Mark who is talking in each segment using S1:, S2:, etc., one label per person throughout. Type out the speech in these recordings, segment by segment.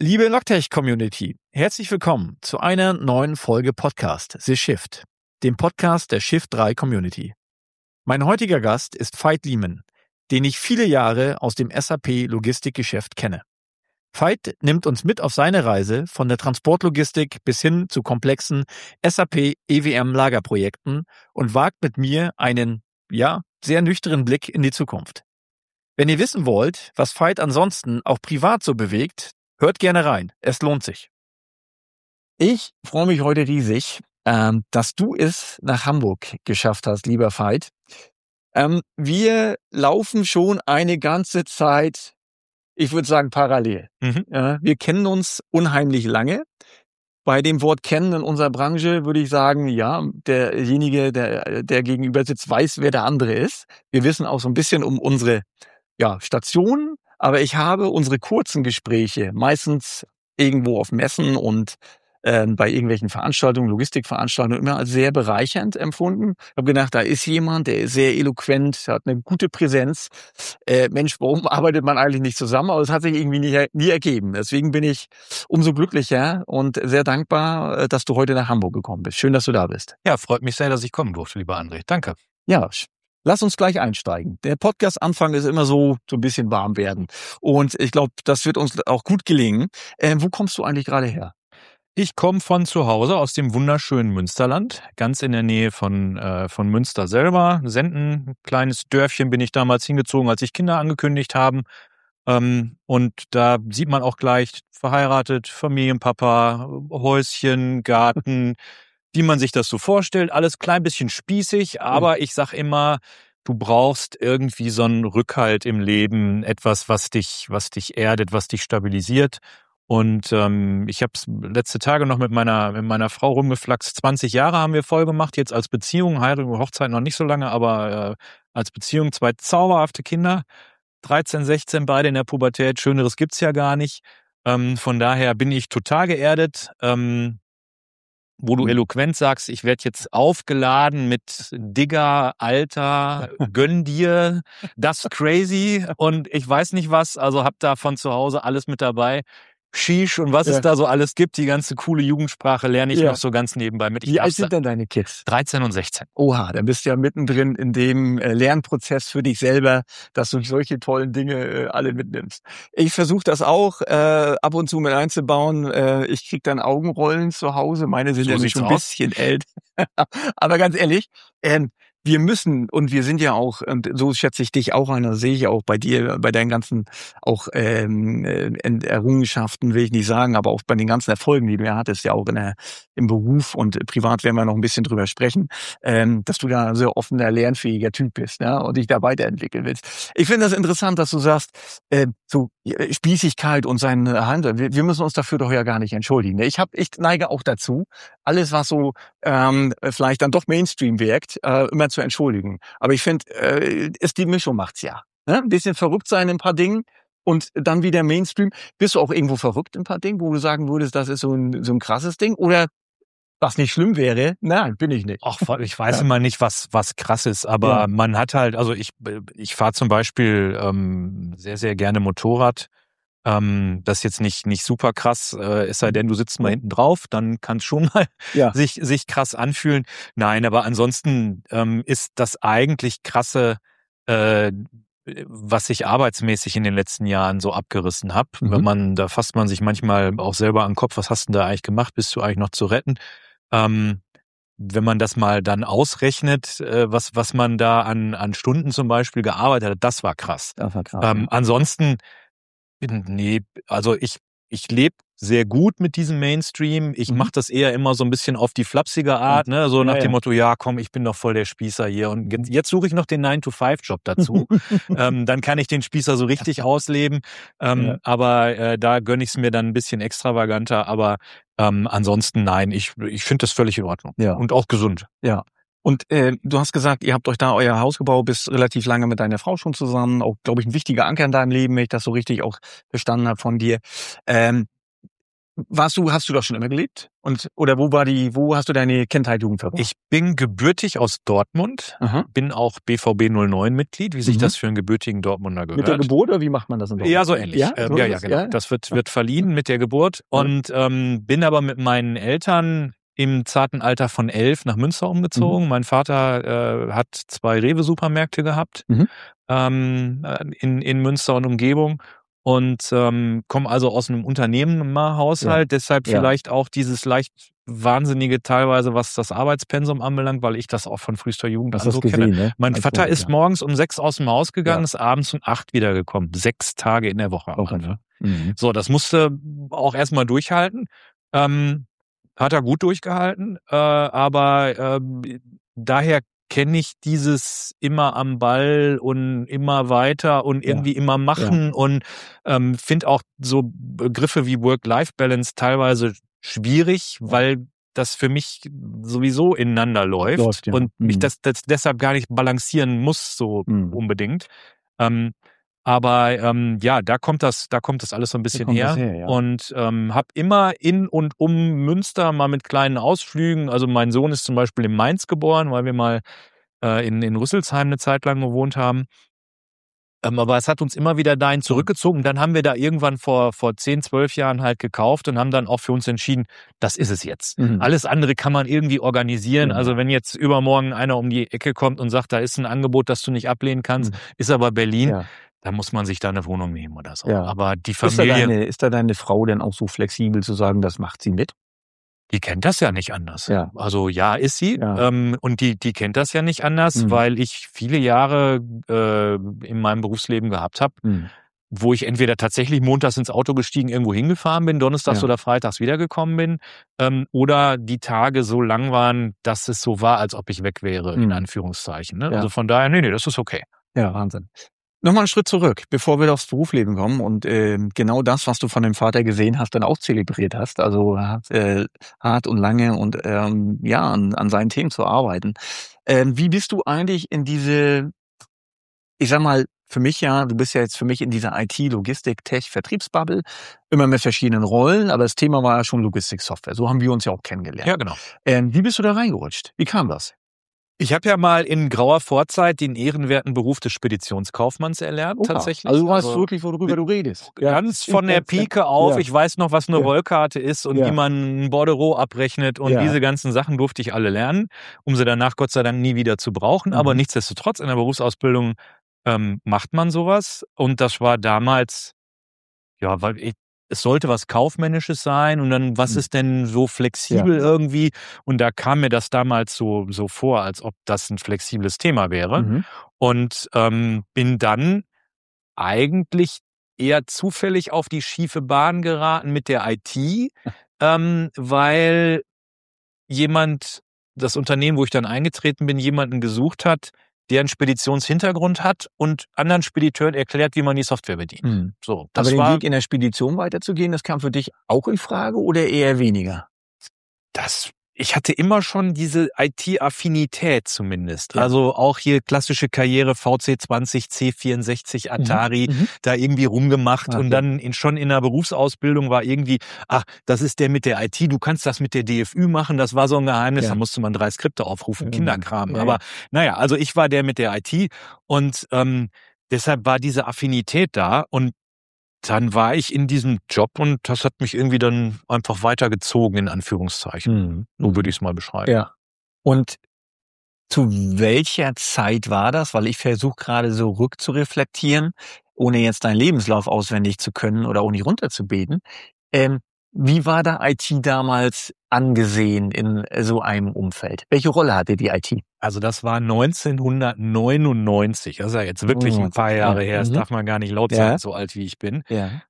S1: Liebe Logtech-Community, herzlich willkommen zu einer neuen Folge Podcast The Shift, dem Podcast der Shift 3 Community. Mein heutiger Gast ist Veit Liemen, den ich viele Jahre aus dem SAP-Logistikgeschäft kenne. Veit nimmt uns mit auf seine Reise von der Transportlogistik bis hin zu komplexen SAP-EWM-Lagerprojekten und wagt mit mir einen, sehr nüchternen Blick in die Zukunft. Wenn ihr wissen wollt, was Veit ansonsten auch privat so bewegt, hört gerne rein, es lohnt sich. Ich freue mich heute riesig, dass du es nach Hamburg geschafft hast, lieber Veit. Wir laufen schon eine ganze Zeit, ich würde sagen parallel. Wir kennen uns unheimlich lange. Bei dem Wort kennen in unserer Branche würde ich sagen, ja, derjenige, der gegenüber sitzt, weiß, wer der andere ist. Wir wissen auch so ein bisschen um unsere Stationen, aber ich habe unsere kurzen Gespräche meistens irgendwo auf Messen und bei irgendwelchen Veranstaltungen, Logistikveranstaltungen immer als sehr bereichernd empfunden. Ich habe gedacht, da ist jemand, der ist sehr eloquent, hat eine gute Präsenz. Mensch, warum arbeitet man eigentlich nicht zusammen? Aber es hat sich irgendwie nie ergeben. Deswegen bin ich umso glücklicher und sehr dankbar, dass du heute nach Hamburg gekommen bist. Schön, dass du da bist.
S2: Ja, freut mich sehr, dass ich kommen durfte, lieber André. Danke.
S1: Ja, lass uns gleich einsteigen. Der Podcast-Anfang ist immer so ein bisschen warm werden. Und ich glaube, das wird uns auch gut gelingen. Wo kommst du eigentlich gerade her?
S2: Ich komme von zu Hause aus dem wunderschönen Münsterland, ganz in der Nähe von Münster selber. Senden, ein kleines Dörfchen bin ich damals hingezogen, als ich Kinder angekündigt haben. Und da sieht man auch gleich verheiratet, Familienpapa, Häuschen, Garten, wie man sich das so vorstellt. Alles klein bisschen spießig, aber ich sag immer, du brauchst irgendwie so einen Rückhalt im Leben, etwas, was dich erdet, was dich stabilisiert. Und ich habe letzte Tage noch mit meiner Frau rumgeflaxt. 20 Jahre haben wir voll gemacht, jetzt als Beziehung, Heirat und Hochzeit noch nicht so lange, aber als Beziehung 2 zauberhafte Kinder, 13, 16, beide in der Pubertät. Schöneres gibt's ja gar nicht. Von daher bin ich total geerdet. Wo du eloquent sagst, ich werde jetzt aufgeladen mit Digger, Alter, gönn dir, das crazy und ich weiß nicht was, also hab da von zu Hause alles mit dabei. Shish und was es da so alles gibt, die ganze coole Jugendsprache lerne ich noch so ganz nebenbei mit.
S1: Wie alt sind denn deine Kids?
S2: 13 und 16.
S1: Oha, dann bist du ja mittendrin in dem Lernprozess für dich selber, dass du solche tollen Dinge alle mitnimmst. Ich versuche das auch ab und zu mit einzubauen. Ich krieg dann Augenrollen zu Hause. Meine sind
S2: So
S1: ja
S2: sieht's
S1: schon ein bisschen älter. Aber ganz ehrlich, wir müssen, und wir sind ja auch, und so schätze ich dich auch ein, das sehe ich auch bei dir, bei deinen ganzen auch Errungenschaften, will ich nicht sagen, aber auch bei den ganzen Erfolgen, die du ja hattest, ja auch im Beruf und privat werden wir noch ein bisschen drüber sprechen, dass du da ein sehr offener, lernfähiger Typ bist, ja, und dich da weiterentwickeln willst. Ich finde das interessant, dass du sagst, Spießigkeit und seine Handel, wir müssen uns dafür doch ja gar nicht entschuldigen. Ich neige auch dazu, alles, was so vielleicht dann doch Mainstream wirkt, immer zu entschuldigen. Aber ich finde, die Mischung macht's ja. Ne? Ein bisschen verrückt sein in ein paar Dingen und dann wieder Mainstream. Bist du auch irgendwo verrückt in ein paar Dingen, wo du sagen würdest, das ist so ein krasses Ding? Oder was nicht schlimm wäre? Nein, bin ich nicht.
S2: Ach, ich weiß immer nicht, was krass ist, aber man hat halt, also ich fahre zum Beispiel sehr, sehr gerne Motorrad. Das ist jetzt nicht super krass, es sei denn, du sitzt mal hinten drauf, dann kann es schon mal sich krass anfühlen. Nein, aber ansonsten ist das eigentlich krasse, was ich arbeitsmäßig in den letzten Jahren so abgerissen habe. Da fasst man sich manchmal auch selber an den Kopf, was hast du denn da eigentlich gemacht, bist du eigentlich noch zu retten? Wenn man das mal dann ausrechnet, was man da an Stunden zum Beispiel gearbeitet hat, das war krass.
S1: Das war krass.
S2: Ansonsten nee, also ich lebe sehr gut mit diesem Mainstream. Ich mache das eher immer so ein bisschen auf die flapsige Art, ne? So nach dem Motto, ja komm, ich bin doch voll der Spießer hier. Und jetzt suche ich noch den 9-to-5-Job dazu. Dann kann ich den Spießer so richtig ausleben. Aber da gönne ich es mir dann ein bisschen extravaganter. Aber ansonsten nein, ich finde das völlig in Ordnung.
S1: Ja.
S2: Und auch gesund.
S1: Ja. Und du hast gesagt, ihr habt euch da euer Haus gebaut, bist relativ lange mit deiner Frau schon zusammen. Auch, glaube ich, ein wichtiger Anker in deinem Leben, wenn ich das so richtig auch verstanden habe von dir. Hast du das schon immer gelebt? Oder wo hast du deine Kindheit, Jugend verbracht?
S2: Ich bin gebürtig aus Dortmund, bin auch BVB 09 Mitglied, wie sich das für einen gebürtigen Dortmunder gehört.
S1: Mit der Geburt oder wie macht man das in Dortmund?
S2: Ja, so ähnlich.
S1: Ja, so
S2: genau.
S1: Ja.
S2: Das wird verliehen mit der Geburt und bin aber mit meinen Eltern im zarten Alter von 11 nach Münster umgezogen. Mein Vater hat 2 Rewe-Supermärkte gehabt in Münster und Umgebung. Und komme also aus einem Unternehmerhaushalt, deshalb vielleicht auch dieses leicht Wahnsinnige teilweise, was das Arbeitspensum anbelangt, weil ich das auch von frühester Jugend an so kenne. Ne? Mein Vater ist morgens um 6 aus dem Haus gegangen, ist abends um 8 wiedergekommen. 6 Tage in der Woche. So, das musste auch erstmal durchhalten. Hat er gut durchgehalten, aber daher kenne ich dieses immer am Ball und immer weiter und irgendwie immer machen und finde auch so Begriffe wie Work-Life-Balance teilweise schwierig, weil das für mich sowieso ineinander läuft und mich das deshalb gar nicht balancieren muss so unbedingt. Aber da kommt das alles so ein bisschen her. Und habe immer in und um Münster mal mit kleinen Ausflügen, also mein Sohn ist zum Beispiel in Mainz geboren, weil wir mal in Rüsselsheim eine Zeit lang gewohnt haben. Aber es hat uns immer wieder dahin zurückgezogen. Dann haben wir da irgendwann vor 10, 12 Jahren halt gekauft und haben dann auch für uns entschieden, das ist es jetzt. Alles andere kann man irgendwie organisieren. Also wenn jetzt übermorgen einer um die Ecke kommt und sagt, da ist ein Angebot, das du nicht ablehnen kannst, ist aber Berlin, da muss man sich da eine Wohnung nehmen oder so. Aber die Familie...
S1: Ist da deine Frau denn auch so flexibel zu sagen, das macht sie mit?
S2: Die kennt das ja nicht anders. Also ist sie. Und die kennt das ja nicht anders, weil ich viele Jahre in meinem Berufsleben gehabt habe, wo ich entweder tatsächlich montags ins Auto gestiegen, irgendwo hingefahren bin, donnerstags oder freitags wiedergekommen bin, oder die Tage so lang waren, dass es so war, als ob ich weg wäre, in Anführungszeichen. Ne? Also von daher, nee, das ist okay.
S1: Ja, Wahnsinn. Nochmal einen Schritt zurück, bevor wir aufs Berufsleben kommen und genau das, was du von dem Vater gesehen hast, dann auch zelebriert hast, also hart und lange und an seinen Themen zu arbeiten. Wie bist du eigentlich in diese, ich sag mal, du bist ja jetzt für mich in dieser IT, Logistik, Tech, Vertriebsbubble, immer mit verschiedenen Rollen, aber das Thema war ja schon Logistik-Software. So haben wir uns ja auch kennengelernt.
S2: Ja, genau.
S1: Wie bist du da reingerutscht? Wie kam das?
S2: Ich habe ja mal in grauer Vorzeit den ehrenwerten Beruf des Speditionskaufmanns erlernt, tatsächlich.
S1: Also du weißt wirklich, worüber du redest.
S2: Ganz von der Pike auf. Ich weiß noch, was eine Rollkarte ist und wie man ein Bordereau abrechnet und diese ganzen Sachen durfte ich alle lernen, um sie danach Gott sei Dank nie wieder zu brauchen. Aber nichtsdestotrotz, in der Berufsausbildung macht man sowas. Und das war damals, weil es sollte was Kaufmännisches sein und dann, was ist denn so flexibel irgendwie? Und da kam mir das damals so vor, als ob das ein flexibles Thema wäre. Und bin dann eigentlich eher zufällig auf die schiefe Bahn geraten mit der IT, weil das Unternehmen, wo ich dann eingetreten bin, jemanden gesucht hat, der einen Speditionshintergrund hat und anderen Spediteuren erklärt, wie man die Software bedient. So,
S1: aber den Weg in der Spedition weiterzugehen, das kam für dich auch in Frage oder eher weniger?
S2: Ich hatte immer schon diese IT-Affinität zumindest. Also auch hier klassische Karriere, VC20, C64, Atari, da irgendwie rumgemacht und dann schon in der Berufsausbildung war irgendwie, das ist der mit der IT, du kannst das mit der DFÜ machen, das war so ein Geheimnis, da musste man 3 Skripte aufrufen, Kinderkram. Aber naja, also ich war der mit der IT und deshalb war diese Affinität da und dann war ich in diesem Job und das hat mich irgendwie dann einfach weitergezogen, in Anführungszeichen. So würde ich es mal beschreiben.
S1: Ja. Und zu welcher Zeit war das? Weil ich versuche gerade so rückzureflektieren, ohne jetzt deinen Lebenslauf auswendig zu können oder auch nicht runterzubeten. Wie war da IT damals angesehen in so einem Umfeld? Welche Rolle hatte die IT?
S2: Also das war 1999. Das ist ja jetzt wirklich ein paar Jahre her. Das darf man gar nicht laut sagen, so alt wie ich bin.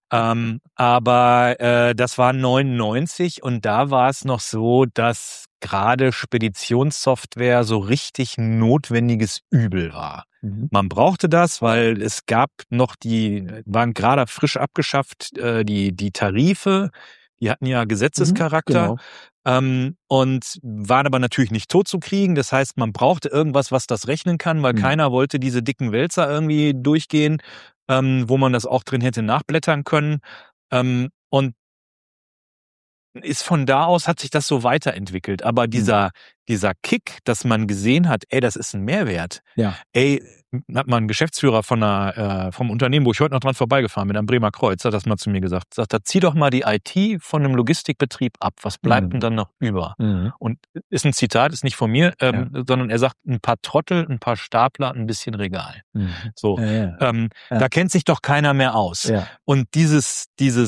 S2: Aber das war 99 und da war es noch so, dass gerade Speditionssoftware so richtig notwendiges Übel war. Man brauchte das, weil es gab noch waren gerade frisch abgeschafft, die Tarife. Die hatten ja Gesetzescharakter und waren aber natürlich nicht tot zu kriegen. Das heißt, man brauchte irgendwas, was das rechnen kann, weil keiner wollte diese dicken Wälzer irgendwie durchgehen, wo man das auch drin hätte nachblättern können. Und ist von da aus, hat sich das so weiterentwickelt. Aber dieser Kick, dass man gesehen hat, ey, das ist ein Mehrwert.
S1: Ja.
S2: Ey, hat mal ein Geschäftsführer vom Unternehmen, wo ich heute noch dran vorbeigefahren bin, am Bremer Kreuz, hat das mal zu mir gesagt. Sagt er, zieh doch mal die IT von einem Logistikbetrieb ab. Was bleibt denn dann noch über? Und ist ein Zitat, ist nicht von mir, sondern er sagt, ein paar Trottel, ein paar Stapler, ein bisschen Regal. So, da kennt sich doch keiner mehr aus.
S1: Ja.
S2: Und es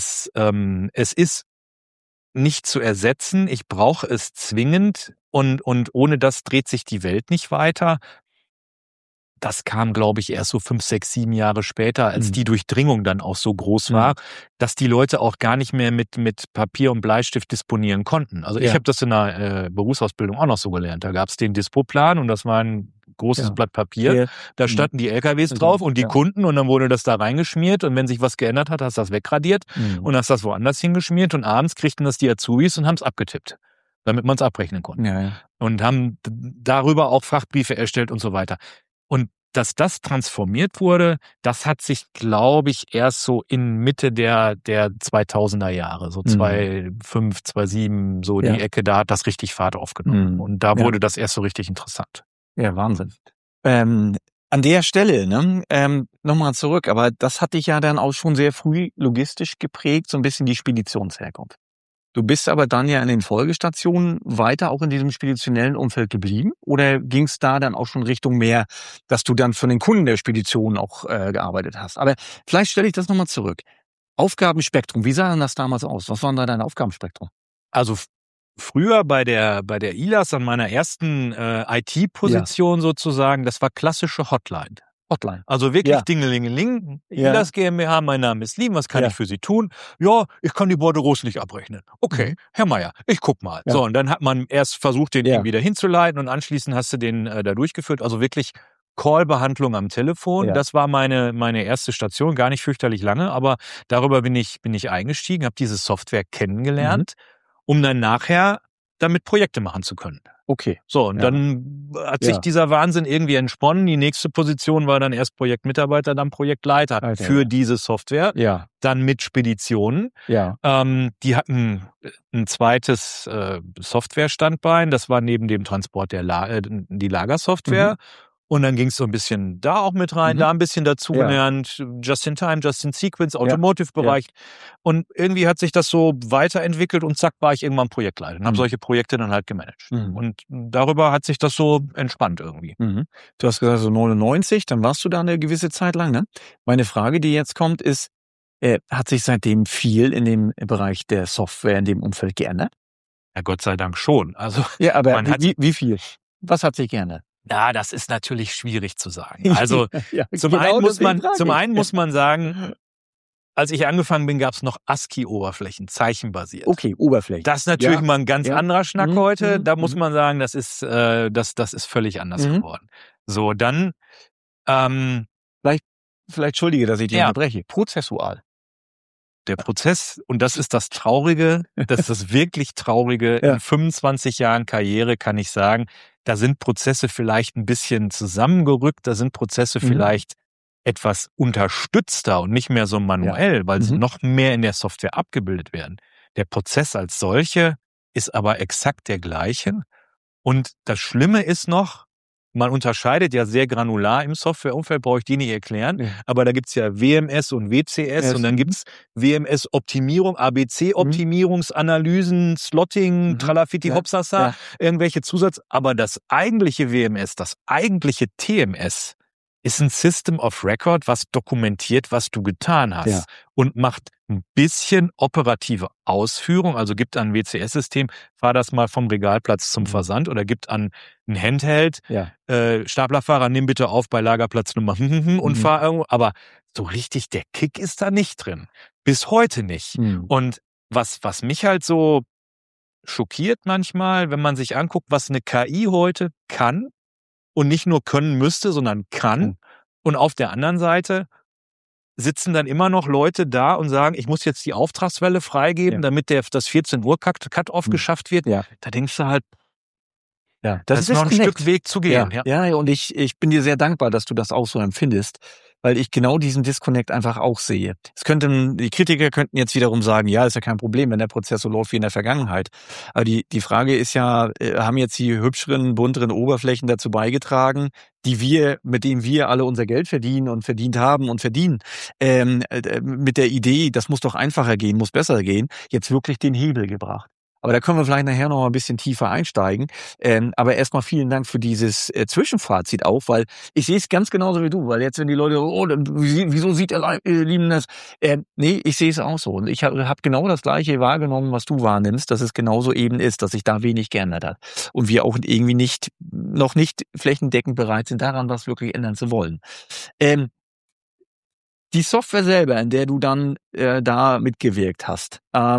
S2: ist nicht zu ersetzen, ich brauche es zwingend und ohne das dreht sich die Welt nicht weiter. Das kam, glaube ich, erst so 5, 6, 7 Jahre später, als die Durchdringung dann auch so groß war, dass die Leute auch gar nicht mehr mit Papier und Bleistift disponieren konnten. Also ich habe das in der Berufsausbildung auch noch so gelernt. Da gab es den Dispoplan und das war ein großes Blatt Papier. Da standen die LKWs drauf und die Kunden und dann wurde das da reingeschmiert und wenn sich was geändert hat, hast du das wegradiert und hast das woanders hingeschmiert und abends kriegten das die Azubis und haben es abgetippt, damit man es abrechnen konnte.
S1: Ja.
S2: Und haben darüber auch Frachtbriefe erstellt und so weiter. Und dass das transformiert wurde, das hat sich, glaube ich, erst so in Mitte der 2000er Jahre, so 2005, 2007, so die Ecke, da hat das richtig Fahrt aufgenommen. Und da wurde das erst so richtig interessant.
S1: Ja, Wahnsinn. An der Stelle, nochmal zurück, aber das hat dich ja dann auch schon sehr früh logistisch geprägt, so ein bisschen die Speditionsherkunft. Du bist aber dann ja in den Folgestationen weiter auch in diesem speditionellen Umfeld geblieben? Oder ging es da dann auch schon Richtung mehr, dass du dann für den Kunden der Spedition auch gearbeitet hast? Aber vielleicht stelle ich das nochmal zurück. Aufgabenspektrum, wie sah denn das damals aus? Was war denn da dein Aufgabenspektrum?
S2: Also früher bei der ILAS an meiner ersten IT-Position sozusagen, das war klassische Hotline. Also wirklich Dingelingeling, ILAS GmbH, mein Name ist Liem, was kann ich für Sie tun? Ja, ich kann die Bordereaux nicht abrechnen. Okay, Herr Meier, ich guck mal. So, und dann hat man erst versucht, den irgendwie da hinzuleiten und anschließend hast du den da durchgeführt. Also wirklich Callbehandlung am Telefon. Das war meine erste Station, gar nicht fürchterlich lange, aber darüber bin ich eingestiegen, habe diese Software kennengelernt, um dann nachher damit Projekte machen zu können.
S1: Okay.
S2: So, und dann hat sich dieser Wahnsinn irgendwie entsponnen. Die nächste Position war dann erst Projektmitarbeiter, dann Projektleiter für diese Software.
S1: Ja.
S2: Dann mit Speditionen.
S1: Ja.
S2: Die hatten ein zweites Softwarestandbein. Das war neben dem Transport die Lagersoftware. Und dann ging es so ein bisschen da auch mit rein, da ein bisschen dazugelernt, Just-in-Time, Just-in-Sequence, Automotive-Bereich. Und irgendwie hat sich das so weiterentwickelt und zack, war ich irgendwann Projektleiter und habe solche Projekte dann halt gemanagt. Und darüber hat sich das so entspannt irgendwie.
S1: Du hast gesagt, so 99, dann warst du da eine gewisse Zeit lang, ne? Meine Frage, die jetzt kommt, ist, hat sich seitdem viel in dem Bereich der Software, in dem Umfeld geändert?
S2: Ja, Gott sei Dank schon. Also,
S1: ja, aber wie viel? Was hat sich geändert?
S2: Ja, das ist natürlich schwierig zu sagen. Also zum einen muss man sagen, als ich angefangen bin, gab es noch ASCII-Oberflächen, zeichenbasiert.
S1: Okay, Oberflächen.
S2: Das ist natürlich mal ein ganz anderer Schnack heute. Da muss man sagen, das ist völlig anders geworden. So, dann
S1: vielleicht entschuldige, dass ich dich unterbreche. Prozessual.
S2: Der Prozess, und das ist das Traurige, das ist das wirklich Traurige, in 25 Jahren Karriere kann ich sagen, da sind Prozesse vielleicht ein bisschen zusammengerückt, da sind Prozesse vielleicht etwas unterstützter und nicht mehr so manuell, weil sie noch mehr in der Software abgebildet werden. Der Prozess als solche ist aber exakt der gleiche. Und das Schlimme ist noch, man unterscheidet ja sehr granular im Softwareumfeld, brauche ich die nicht erklären, aber da gibt's ja WMS und WCS und dann gibt's WMS-Optimierung, ABC-Optimierungsanalysen, Slotting, Tralafiti, Hopsasa, irgendwelche Zusatz. Aber das eigentliche WMS, das eigentliche TMS ist ein System of Record, was dokumentiert, was du getan hast und macht ein bisschen operative Ausführung, also gibt an ein WCS-System, fahr das mal vom Regalplatz zum Versand oder gibt an ein Handheld, Staplerfahrer, nimm bitte auf bei Lagerplatz Nummer und fahr irgendwo, aber so richtig der Kick ist da nicht drin. Bis heute nicht. Und was mich halt so schockiert manchmal, wenn man sich anguckt, was eine KI heute kann, und nicht nur können müsste, sondern kann. Und auf der anderen Seite sitzen dann immer noch Leute da und sagen, ich muss jetzt die Auftragswelle freigeben, damit das 14 Uhr Cut-Off geschafft wird. Da denkst du halt, das ist noch ein Stück Weg zu gehen.
S1: Ja, und ich bin dir sehr dankbar, dass du das auch so empfindest. weil ich genau diesen Disconnect einfach auch sehe. Die Kritiker könnten jetzt wiederum sagen, ja, ist ja kein Problem, wenn der Prozess so läuft wie in der Vergangenheit. Aber die Frage ist ja, haben jetzt die hübscheren, bunteren Oberflächen dazu beigetragen, mit denen wir alle unser Geld verdienen und verdient haben und verdienen, mit der Idee, das muss doch einfacher gehen, muss besser gehen, jetzt wirklich den Hebel gebracht. Aber da können wir vielleicht nachher noch mal ein bisschen tiefer einsteigen. Aber erstmal vielen Dank für dieses Zwischenfazit auch, weil ich sehe es ganz genauso wie du. Weil jetzt, wenn die Leute, wieso sieht ihr Lieben das? Nee, ich sehe es auch so. Und ich habe genau das Gleiche wahrgenommen, was du wahrnimmst, dass es genauso eben ist, dass sich da wenig geändert hat. Und wir auch irgendwie noch nicht flächendeckend bereit sind, daran was wirklich ändern zu wollen. Die Software selber, in der du dann da mitgewirkt hast,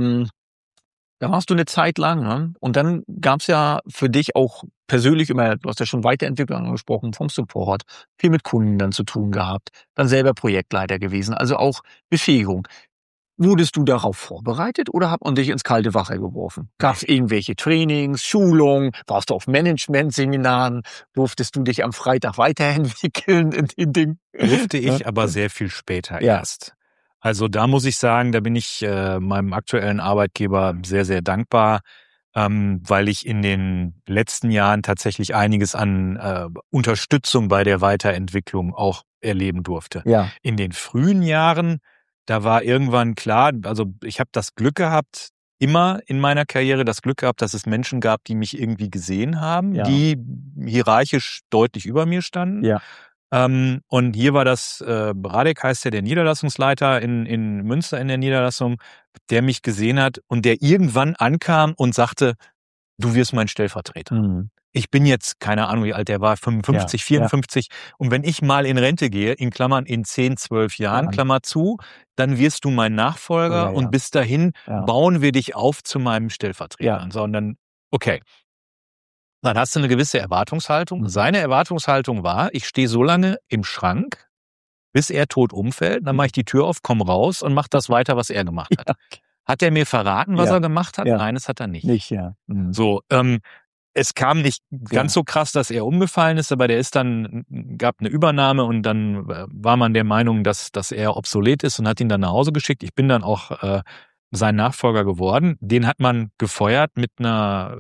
S1: da warst du eine Zeit lang, ne? Und dann gab's ja für dich auch persönlich immer, du hast ja schon Weiterentwicklung angesprochen, vom Support, viel mit Kunden dann zu tun gehabt, dann selber Projektleiter gewesen, also auch Befähigung. Wurdest du darauf vorbereitet oder hat man dich ins kalte Wasser geworfen? Gab's irgendwelche Trainings, Schulungen? Warst du auf Management-Seminaren? Durftest du dich am Freitag weiterentwickeln in den Dingen?
S2: Durfte ich aber sehr viel später erst. Also da muss ich sagen, da bin ich meinem aktuellen Arbeitgeber sehr, sehr dankbar, weil ich in den letzten Jahren tatsächlich einiges an Unterstützung bei der Weiterentwicklung auch erleben durfte.
S1: Ja.
S2: In den frühen Jahren, da war irgendwann klar, also ich habe das Glück gehabt, immer in meiner Karriere das Glück gehabt, dass es Menschen gab, die mich irgendwie gesehen haben, die hierarchisch deutlich über mir standen.
S1: Ja.
S2: Und hier war das, Radek heißt der Niederlassungsleiter in Münster in der Niederlassung, der mich gesehen hat und der irgendwann ankam und sagte, du wirst mein Stellvertreter.
S1: Mhm.
S2: Ich bin jetzt, keine Ahnung, wie alt der war, 55, 54. Und wenn ich mal in Rente gehe, in Klammern in 10, 12 Jahren, Klammer zu, dann wirst du mein Nachfolger und bis dahin bauen wir dich auf zu meinem Stellvertreter. Und so, und dann, okay. Dann hast du eine gewisse Erwartungshaltung. Seine Erwartungshaltung war, ich stehe so lange im Schrank, bis er tot umfällt, dann mache ich die Tür auf, komm raus und mach das weiter, was er gemacht hat. Hat er mir verraten, was er gemacht hat? Nein, das hat er nicht. So, es kam nicht ganz so krass, dass er umgefallen ist, aber gab eine Übernahme und dann war man der Meinung, dass er obsolet ist und hat ihn dann nach Hause geschickt. Ich bin dann auch sein Nachfolger geworden. Den hat man gefeuert mit einer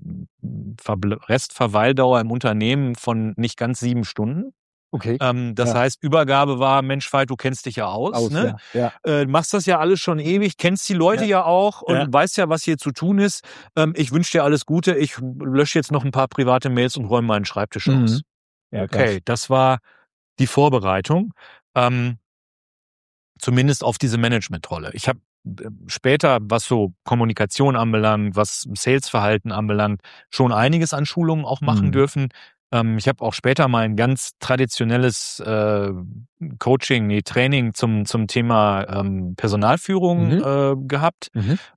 S2: Restverweildauer im Unternehmen von nicht ganz 7 Stunden.
S1: Okay.
S2: Das heißt, Übergabe war, Mensch, Veit, du kennst dich ja aus ne? Machst das ja alles schon ewig, kennst die Leute ja auch und weißt ja, was hier zu tun ist. Ich wünsche dir alles Gute. Ich lösche jetzt noch ein paar private Mails und räume meinen Schreibtisch aus. Ja, okay, das war die Vorbereitung. Zumindest auf diese Managementrolle. Ich habe später, was so Kommunikation anbelangt, was Salesverhalten anbelangt, schon einiges an Schulungen auch machen dürfen. Ich habe auch später mal ein ganz traditionelles Training zum Thema Personalführung gehabt.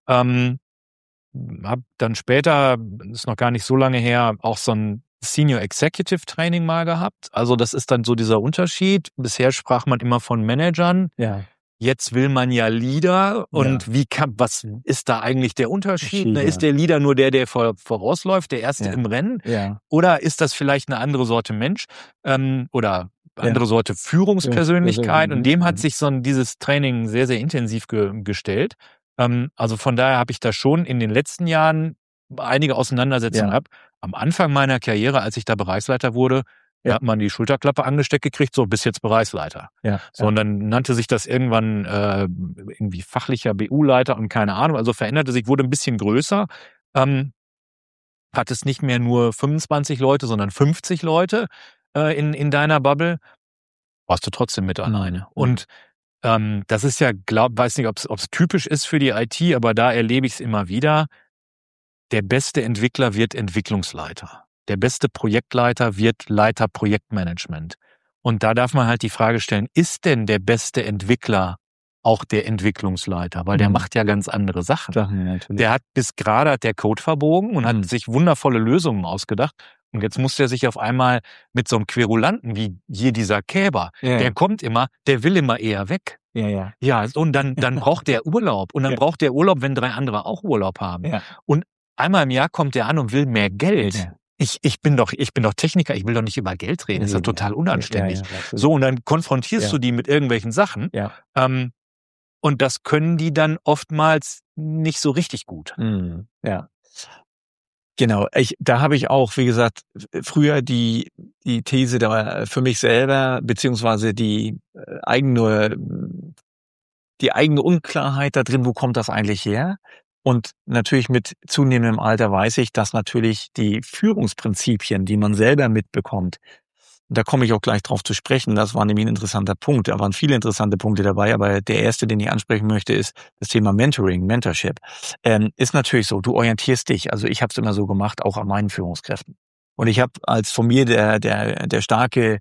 S2: Hab dann später, ist noch gar nicht so lange her, auch so ein Senior Executive Training mal gehabt. Also das ist dann so dieser Unterschied. Bisher sprach man immer von Managern. Jetzt will man ja Leader und was ist da eigentlich der Unterschied? Ist der Leader nur der vorausläuft, der Erste im Rennen? Oder ist das vielleicht eine andere Sorte Mensch oder andere Sorte Führungspersönlichkeit? Und dem hat sich dieses Training sehr, sehr intensiv gestellt. Also von daher habe ich da schon in den letzten Jahren einige Auseinandersetzungen gehabt. Am Anfang meiner Karriere, als ich da Bereichsleiter wurde, da hat man die Schulterklappe angesteckt gekriegt, so bis jetzt Bereichsleiter. Und dann nannte sich das irgendwann irgendwie fachlicher BU-Leiter und keine Ahnung, also veränderte sich, wurde ein bisschen größer. Hat es nicht mehr nur 25 Leute, sondern 50 Leute in deiner Bubble. Warst du trotzdem mit alleine. Und das ist ja, weiß nicht, ob es typisch ist für die IT, aber da erlebe ich es immer wieder. Der beste Entwickler wird Entwicklungsleiter. Der beste Projektleiter wird Leiter Projektmanagement. Und da darf man halt die Frage stellen, ist denn der beste Entwickler auch der Entwicklungsleiter? Weil der macht ja ganz andere Sachen. Der hat bis gerade der Code verbogen und hat sich wundervolle Lösungen ausgedacht. Und jetzt muss der sich auf einmal mit so einem Querulanten wie hier dieser Käber, der kommt immer, der will immer eher weg. Ja, und dann braucht der Urlaub. Und dann braucht der Urlaub, wenn 3 andere auch Urlaub haben. Und einmal im Jahr kommt der an und will mehr Geld. ich bin doch Techniker, ich will doch nicht über Geld reden, das ist ja total unanständig.
S1: Ja,
S2: so, und dann konfrontierst du die mit irgendwelchen Sachen.
S1: Ja.
S2: Und das können die dann oftmals nicht so richtig gut.
S1: Ja. Genau, da habe ich auch, wie gesagt, früher die These da für mich selber, beziehungsweise die eigene Unklarheit da drin, wo kommt das eigentlich her? Und natürlich mit zunehmendem Alter weiß ich, dass natürlich die Führungsprinzipien, die man selber mitbekommt, da komme ich auch gleich drauf zu sprechen, das war nämlich ein interessanter Punkt, da waren viele interessante Punkte dabei, aber der erste, den ich ansprechen möchte, ist das Thema Mentoring, Mentorship. Ist natürlich so, du orientierst dich, also ich habe es immer so gemacht, auch an meinen Führungskräften. Und ich habe als von mir der starke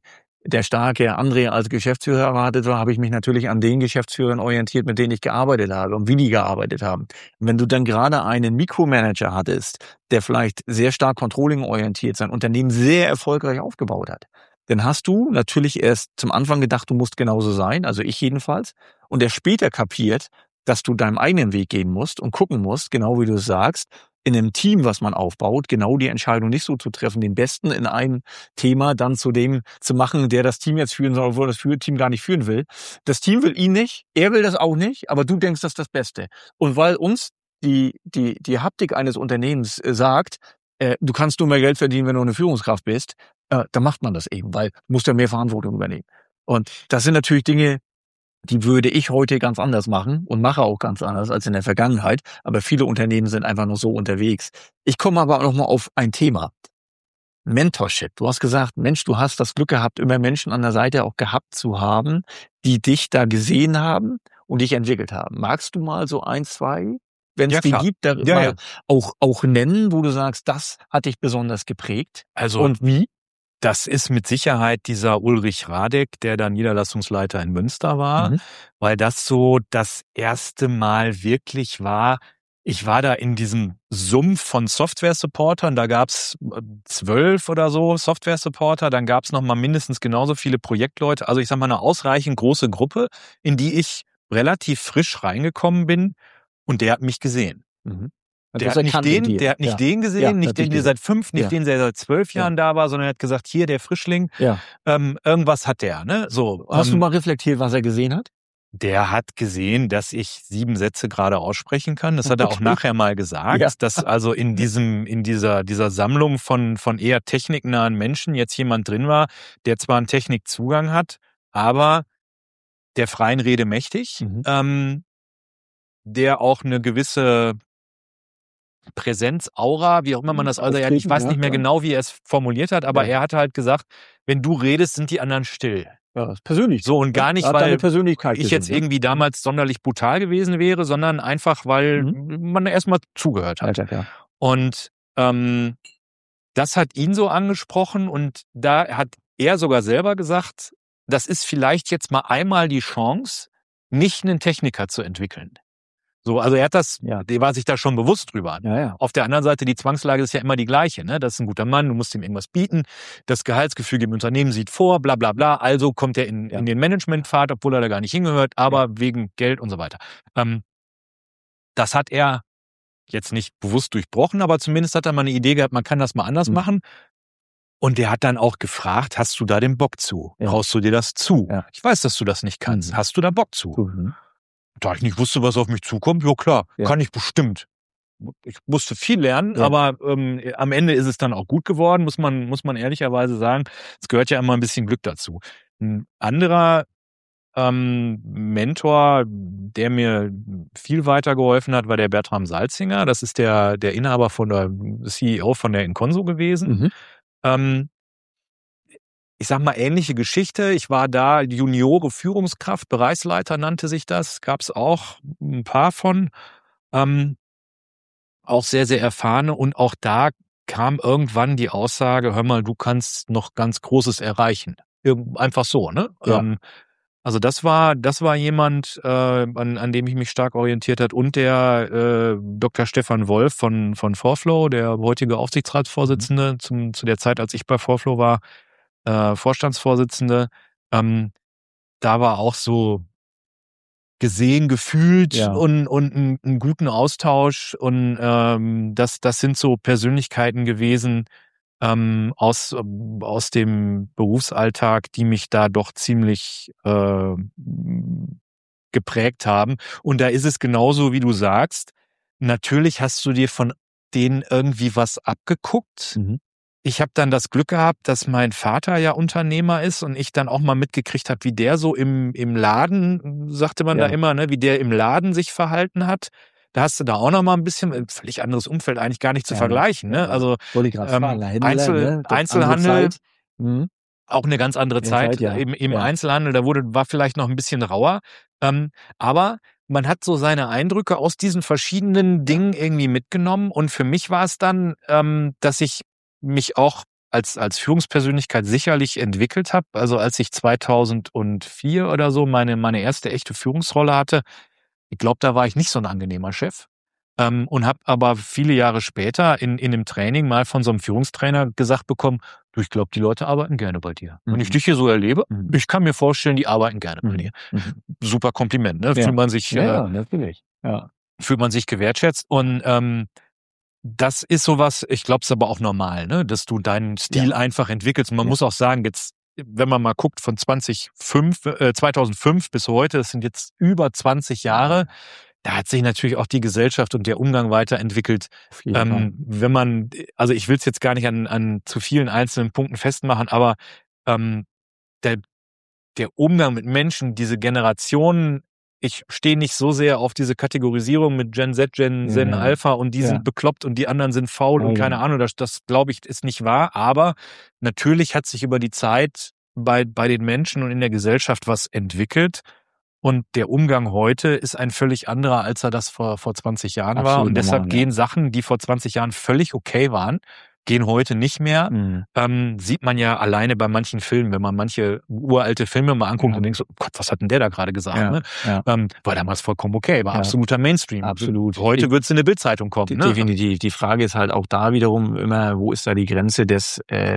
S1: André als Geschäftsführer erwartet war, habe ich mich natürlich an den Geschäftsführern orientiert, mit denen ich gearbeitet habe und wie die gearbeitet haben. Und wenn du dann gerade einen Mikromanager hattest, der vielleicht sehr stark Controlling-orientiert sein Unternehmen sehr erfolgreich aufgebaut hat, dann hast du natürlich erst zum Anfang gedacht, du musst genauso sein, also ich jedenfalls, und der später kapiert, dass du deinen eigenen Weg gehen musst und gucken musst, genau wie du es sagst, in einem Team, was man aufbaut, genau die Entscheidung nicht so zu treffen, den Besten in einem Thema dann zu dem zu machen, der das Team jetzt führen soll, obwohl das Team gar nicht führen will. Das Team will ihn nicht, er will das auch nicht, aber du denkst, das ist das Beste. Und weil uns die Haptik eines Unternehmens sagt, du kannst nur mehr Geld verdienen, wenn du eine Führungskraft bist, dann macht man das eben, weil du musst ja mehr Verantwortung übernehmen. Und das sind natürlich Dinge, die würde ich heute ganz anders machen und mache auch ganz anders als in der Vergangenheit. Aber viele Unternehmen sind einfach noch so unterwegs. Ich komme aber noch mal auf ein Thema. Mentorship. Du hast gesagt, Mensch, du hast das Glück gehabt, immer Menschen an der Seite auch gehabt zu haben, die dich da gesehen haben und dich entwickelt haben. Magst du mal so 1, 2, wenn es die gibt, mal auch nennen, wo du sagst, das hat dich besonders geprägt?
S2: Also,
S1: und wie?
S2: Das ist mit Sicherheit dieser Ulrich Radek, der dann Niederlassungsleiter in Münster war, weil das so das erste Mal wirklich war. Ich war da in diesem Sumpf von Software-Supportern, da gab's 12 oder so Software-Supporter, dann gab's noch mal mindestens genauso viele Projektleute, also ich sag mal eine ausreichend große Gruppe, in die ich relativ frisch reingekommen bin, und der hat mich gesehen. Der hat nicht den gesehen, nicht den, der seit 5, nicht den, der seit 12 Jahren da war, sondern er hat gesagt, hier, der Frischling, irgendwas hat der, ne? So.
S1: Hast du mal reflektiert, was er gesehen hat?
S2: Der hat gesehen, dass ich 7 Sätze gerade aussprechen kann. Das hat er auch nachher mal gesagt, dass also in dieser Sammlung von eher techniknahen Menschen jetzt jemand drin war, der zwar einen Technikzugang hat, aber der freien Rede mächtig, der auch eine gewisse Präsenz, Aura, wie auch immer man das, also ich weiß nicht mehr genau, wie er es formuliert hat, aber er hat halt gesagt, wenn du redest, sind die anderen still.
S1: Ja, ist persönlich.
S2: So, und gar nicht, weil ich jetzt
S1: gesehen,
S2: irgendwie damals sonderlich brutal gewesen wäre, sondern einfach, weil man erstmal zugehört hat. Und das hat ihn so angesprochen, und da hat er sogar selber gesagt, das ist vielleicht jetzt mal einmal die Chance, nicht einen Techniker zu entwickeln. So, also er hat das, der war sich da schon bewusst drüber. Auf der anderen Seite, die Zwangslage ist ja immer die gleiche, ne? Das ist ein guter Mann, du musst ihm irgendwas bieten. Das Gehaltsgefüge im Unternehmen sieht vor, bla bla bla. Also kommt er in den Managementpfad, obwohl er da gar nicht hingehört, aber wegen Geld und so weiter. Das hat er jetzt nicht bewusst durchbrochen, aber zumindest hat er mal eine Idee gehabt, man kann das mal anders machen. Und der hat dann auch gefragt, hast du da den Bock zu? Traust du dir das zu? Ich weiß, dass du das nicht kannst. Hast du da Bock zu? Da ich nicht wusste, was auf mich zukommt, ja klar, kann ich bestimmt. Ich musste viel lernen, aber am Ende ist es dann auch gut geworden, muss man ehrlicherweise sagen. Es gehört ja immer ein bisschen Glück dazu. Ein anderer Mentor, der mir viel weitergeholfen hat, war der Bertram Salzinger. Das ist der Inhaber von der CEO von der Inconso gewesen. Ich sag mal, ähnliche Geschichte. Ich war da Juniore Führungskraft, Bereichsleiter nannte sich das. Gab's auch ein paar von. Auch sehr, sehr erfahrene. Und auch da kam irgendwann die Aussage, hör mal, du kannst noch ganz Großes erreichen. Einfach so, ne? Also das war jemand, an dem ich mich stark orientiert hat. Und der Dr. Stefan Wolf von 4Flow, der heutige Aufsichtsratsvorsitzende, zu der Zeit, als ich bei 4Flow war, Vorstandsvorsitzende, da war auch so gesehen, gefühlt und einen guten Austausch, und das sind so Persönlichkeiten gewesen, aus dem Berufsalltag, die mich da doch ziemlich geprägt haben. Und da ist es genauso, wie du sagst. Natürlich hast du dir von denen irgendwie was abgeguckt.
S1: Mhm.
S2: Ich habe dann das Glück gehabt, dass mein Vater ja Unternehmer ist und ich dann auch mal mitgekriegt habe, wie der so im Laden, sagte man da immer, ne, wie der im Laden sich verhalten hat. Da hast du da auch noch mal ein bisschen, völlig anderes Umfeld eigentlich gar nicht zu vergleichen. Ne? Also
S1: wollte ich gerade fragen, Händler, ne?
S2: Einzelhandel,
S1: Mhm.
S2: auch eine ganz andere Zeit.
S1: Ja.
S2: Im Einzelhandel, da war vielleicht noch ein bisschen rauer. Aber man hat so seine Eindrücke aus diesen verschiedenen Dingen irgendwie mitgenommen. Und für mich war es dann, dass ich mich auch als Führungspersönlichkeit sicherlich entwickelt habe. Also als ich 2004 oder so meine erste echte Führungsrolle hatte, ich glaube, da war ich nicht so ein angenehmer Chef. Und habe aber viele Jahre später in einem Training mal von so einem Führungstrainer gesagt bekommen, du, ich glaube, die Leute arbeiten gerne bei dir. Wenn ich dich hier so erlebe, ich kann mir vorstellen, die arbeiten gerne bei dir. Super Kompliment, ne? Fühlt man sich
S1: natürlich. Ja.
S2: Fühlt man sich gewertschätzt. Und das ist sowas, ich glaube, es ist aber auch normal, ne? Dass du deinen Stil einfach entwickelst. Und man muss auch sagen, jetzt, wenn man mal guckt, von 2005 bis heute, das sind jetzt über 20 Jahre, da hat sich natürlich auch die Gesellschaft und der Umgang weiterentwickelt. Wenn man, also ich will es jetzt gar nicht an zu vielen einzelnen Punkten festmachen, aber der Umgang mit Menschen, diese Generationen, ich stehe nicht so sehr auf diese Kategorisierung mit Gen Z, Gen Alpha und die sind bekloppt und die anderen sind faul und keine Ahnung, das glaube ich ist nicht wahr, aber natürlich hat sich über die Zeit bei den Menschen und in der Gesellschaft was entwickelt. Und der Umgang heute ist ein völlig anderer, als er das vor 20 Jahren war. Und deshalb gehen Sachen, die vor 20 Jahren völlig okay waren, gehen heute nicht mehr. Sieht man ja alleine bei manchen Filmen, wenn man manche uralte Filme mal anguckt und denkt so, Gott, was hat denn der da gerade gesagt? Ne? War damals vollkommen okay, war absoluter Mainstream.
S1: Absolut.
S2: Heute wird es in eine Bildzeitung kommen. Ne?
S1: Definitiv. Die Frage ist halt auch da wiederum immer, wo ist da die Grenze des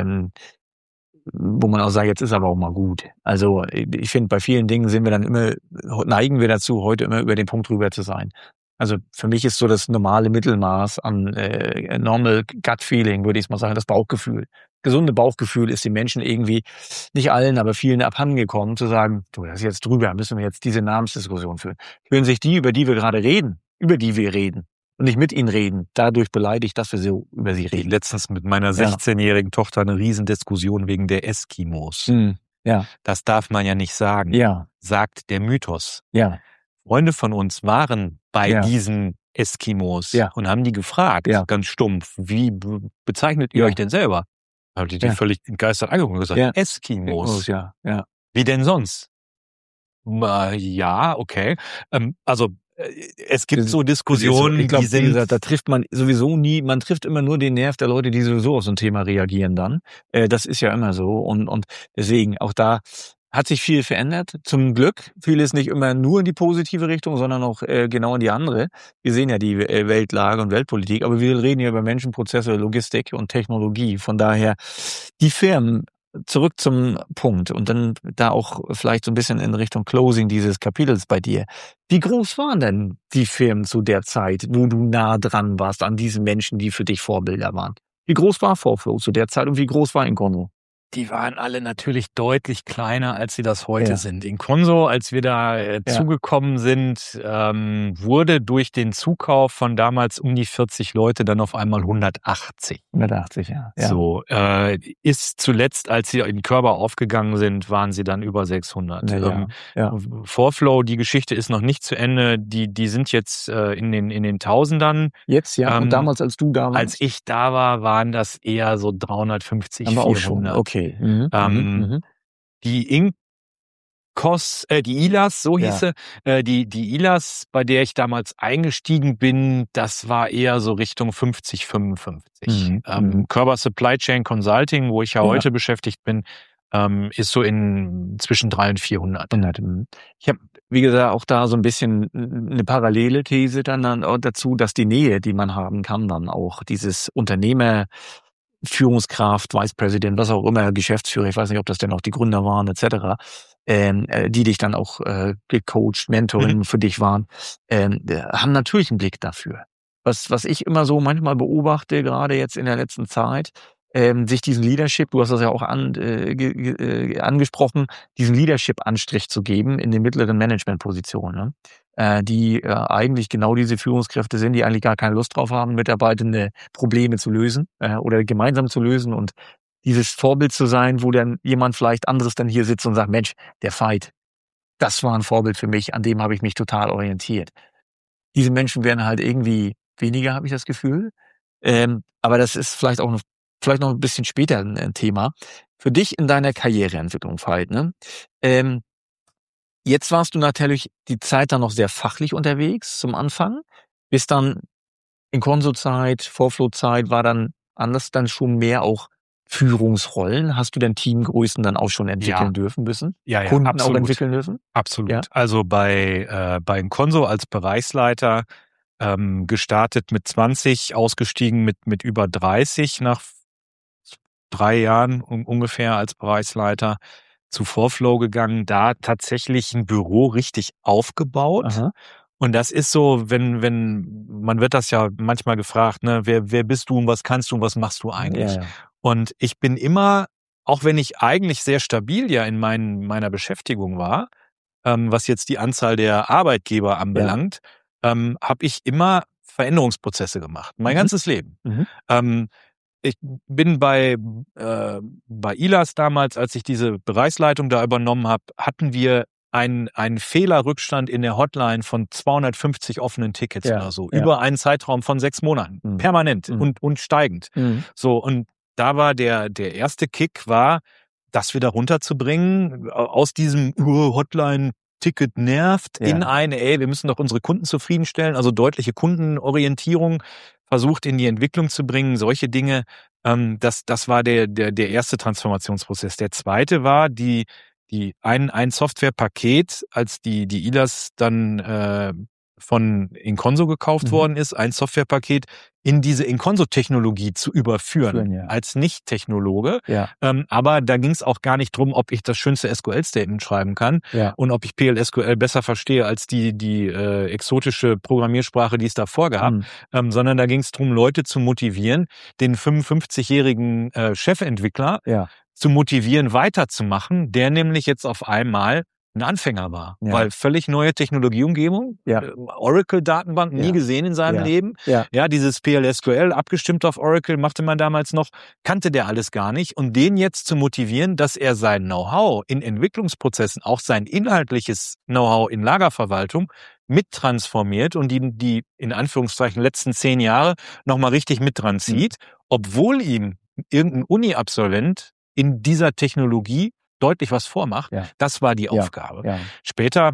S1: wo man auch sagt, jetzt ist aber auch mal gut. Also ich finde, bei vielen Dingen neigen wir dazu, heute immer über den Punkt drüber zu sein. Also für mich ist so das normale Mittelmaß an normal gut feeling, würde ich mal sagen, das Bauchgefühl. Gesunde Bauchgefühl ist den Menschen irgendwie, nicht allen, aber vielen abhandengekommen, zu sagen, du, das ist jetzt drüber, müssen wir jetzt diese Namensdiskussion führen. Fühlen sich die, über die wir gerade reden, über die wir reden, und nicht mit ihnen reden, dadurch beleidigt, dass wir so über sie reden.
S2: Letztens mit meiner 16-jährigen Tochter eine Riesendiskussion wegen der Eskimos. Das darf man ja nicht sagen, sagt der Mythos. Freunde von uns waren bei diesen Eskimos und haben die gefragt, ganz stumpf, wie bezeichnet ihr euch denn selber? Haben die völlig entgeistert angeguckt und gesagt, Eskimos. Wie denn sonst? Ja, okay. Also es gibt so Diskussionen,
S1: ich glaub,
S2: die sind...
S1: Wie gesagt, da trifft man sowieso nie, man trifft immer nur den Nerv der Leute, die sowieso auf so ein Thema reagieren dann. Das ist ja immer so und deswegen, auch da hat sich viel verändert. Zum Glück, vieles nicht immer nur in die positive Richtung, sondern auch genau in die andere. Wir sehen ja die Weltlage und Weltpolitik, aber wir reden ja über Menschen, Prozesse, Logistik und Technologie. Von daher, die Firmen, zurück zum Punkt und dann da auch vielleicht so ein bisschen in Richtung Closing dieses Kapitels bei dir. Wie groß waren denn die Firmen zu der Zeit, wo du nah dran warst an diesen Menschen, die für dich Vorbilder waren? Wie groß war Forflow zu der Zeit und wie groß war Inconso?
S2: Die waren alle natürlich deutlich kleiner, als sie das heute sind. Inconso, als wir da zugekommen sind, wurde durch den Zukauf von damals um die 40 Leute dann auf einmal 180.
S1: 180, ja.
S2: So, ist zuletzt, als sie in Körber aufgegangen sind, waren sie dann über 600. Forflow, die Geschichte ist noch nicht zu Ende. Die sind jetzt in den Tausendern.
S1: Jetzt, ja. Und damals, als du da warst?
S2: Als ich da war, waren das eher so 350, aber 400. Auch schon.
S1: Okay.
S2: Die ILAS, so hieße, die ILAS, bei der ich damals eingestiegen bin, das war eher so Richtung 50, 55. Körber Supply Chain Consulting, wo ich ja heute beschäftigt bin, ist so in zwischen 300 und 400.
S1: Ich habe, wie gesagt, auch da so ein bisschen eine parallele These dann dazu, dass die Nähe, die man haben kann, dann auch dieses Unternehmer, Führungskraft, Vice President, was auch immer, Geschäftsführer, ich weiß nicht, ob das denn auch die Gründer waren, etc., die dich dann auch gecoacht, Mentoring für dich waren, haben natürlich einen Blick dafür. Was ich immer so manchmal beobachte, gerade jetzt in der letzten Zeit, sich diesen Leadership, du hast das ja auch angesprochen, diesen Leadership-Anstrich zu geben in den mittleren Managementpositionen, ne? Die eigentlich genau diese Führungskräfte sind, die eigentlich gar keine Lust drauf haben, Mitarbeitende Probleme zu lösen oder gemeinsam zu lösen und dieses Vorbild zu sein, wo dann jemand vielleicht anderes dann hier sitzt und sagt, Mensch, der Veit, das war ein Vorbild für mich, an dem habe ich mich total orientiert. Diese Menschen werden halt irgendwie weniger, habe ich das Gefühl. Aber das ist vielleicht noch ein bisschen später ein Thema. Für dich in deiner Karriereentwicklung, Veit, ne? Jetzt warst du natürlich die Zeit dann noch sehr fachlich unterwegs zum Anfang, bis dann in Konso-Zeit, Vorflow-Zeit war dann anders, dann schon mehr auch Führungsrollen. Hast du denn Teamgrößen dann auch schon entwickeln dürfen müssen?
S2: Ja,
S1: Kunden
S2: absolut.
S1: auch entwickeln dürfen?
S2: Absolut.
S1: Ja.
S2: Also bei Conso als Bereichsleiter gestartet mit 20, ausgestiegen mit über 30 nach 3 Jahren ungefähr als Bereichsleiter, zu Vorflow gegangen, da tatsächlich ein Büro richtig aufgebaut.
S1: Aha.
S2: Und das ist so, wenn man wird das ja manchmal gefragt, ne, wer bist du und was kannst du und was machst du eigentlich?
S1: Ja.
S2: Und ich bin immer, auch wenn ich eigentlich sehr stabil ja in meiner Beschäftigung war, was jetzt die Anzahl der Arbeitgeber anbelangt, habe ich immer Veränderungsprozesse gemacht, mein ganzes Leben. Ich bin bei ILAS damals, als ich diese Bereichsleitung da übernommen habe, hatten wir einen Fehlerrückstand in der Hotline von 250 offenen Tickets oder so, über einen Zeitraum von 6 Monaten, permanent und steigend. So, und da war der erste Kick war, das wieder runterzubringen, aus diesem Hotline-Ticket nervt, in eine, wir müssen doch unsere Kunden zufriedenstellen, also deutliche Kundenorientierung versucht in die Entwicklung zu bringen, solche Dinge. Das war der erste Transformationsprozess. Der zweite war ein Softwarepaket, als die ILAS dann von Inconso gekauft worden ist, ein Softwarepaket in diese Inconso-Technologie zu überführen, als Nicht-Technologe. Aber da ging es auch gar nicht drum, ob ich das schönste SQL-Statement schreiben kann und ob ich PLSQL besser verstehe als die exotische Programmiersprache, die es davor gab, sondern da ging es drum, Leute zu motivieren, den 55-jährigen Chefentwickler zu motivieren, weiterzumachen, der nämlich jetzt auf einmal ein Anfänger war, weil völlig neue Technologieumgebung, Oracle-Datenbank nie gesehen in seinem Leben. Ja, dieses PLSQL, abgestimmt auf Oracle, machte man damals noch, kannte der alles gar nicht. Und den jetzt zu motivieren, dass er sein Know-how in Entwicklungsprozessen, auch sein inhaltliches Know-how in Lagerverwaltung mittransformiert und die in Anführungszeichen letzten 10 Jahre nochmal richtig mit dran zieht, obwohl ihm irgendein Uni-Absolvent in dieser Technologie deutlich was vormacht. Das war die Aufgabe. Später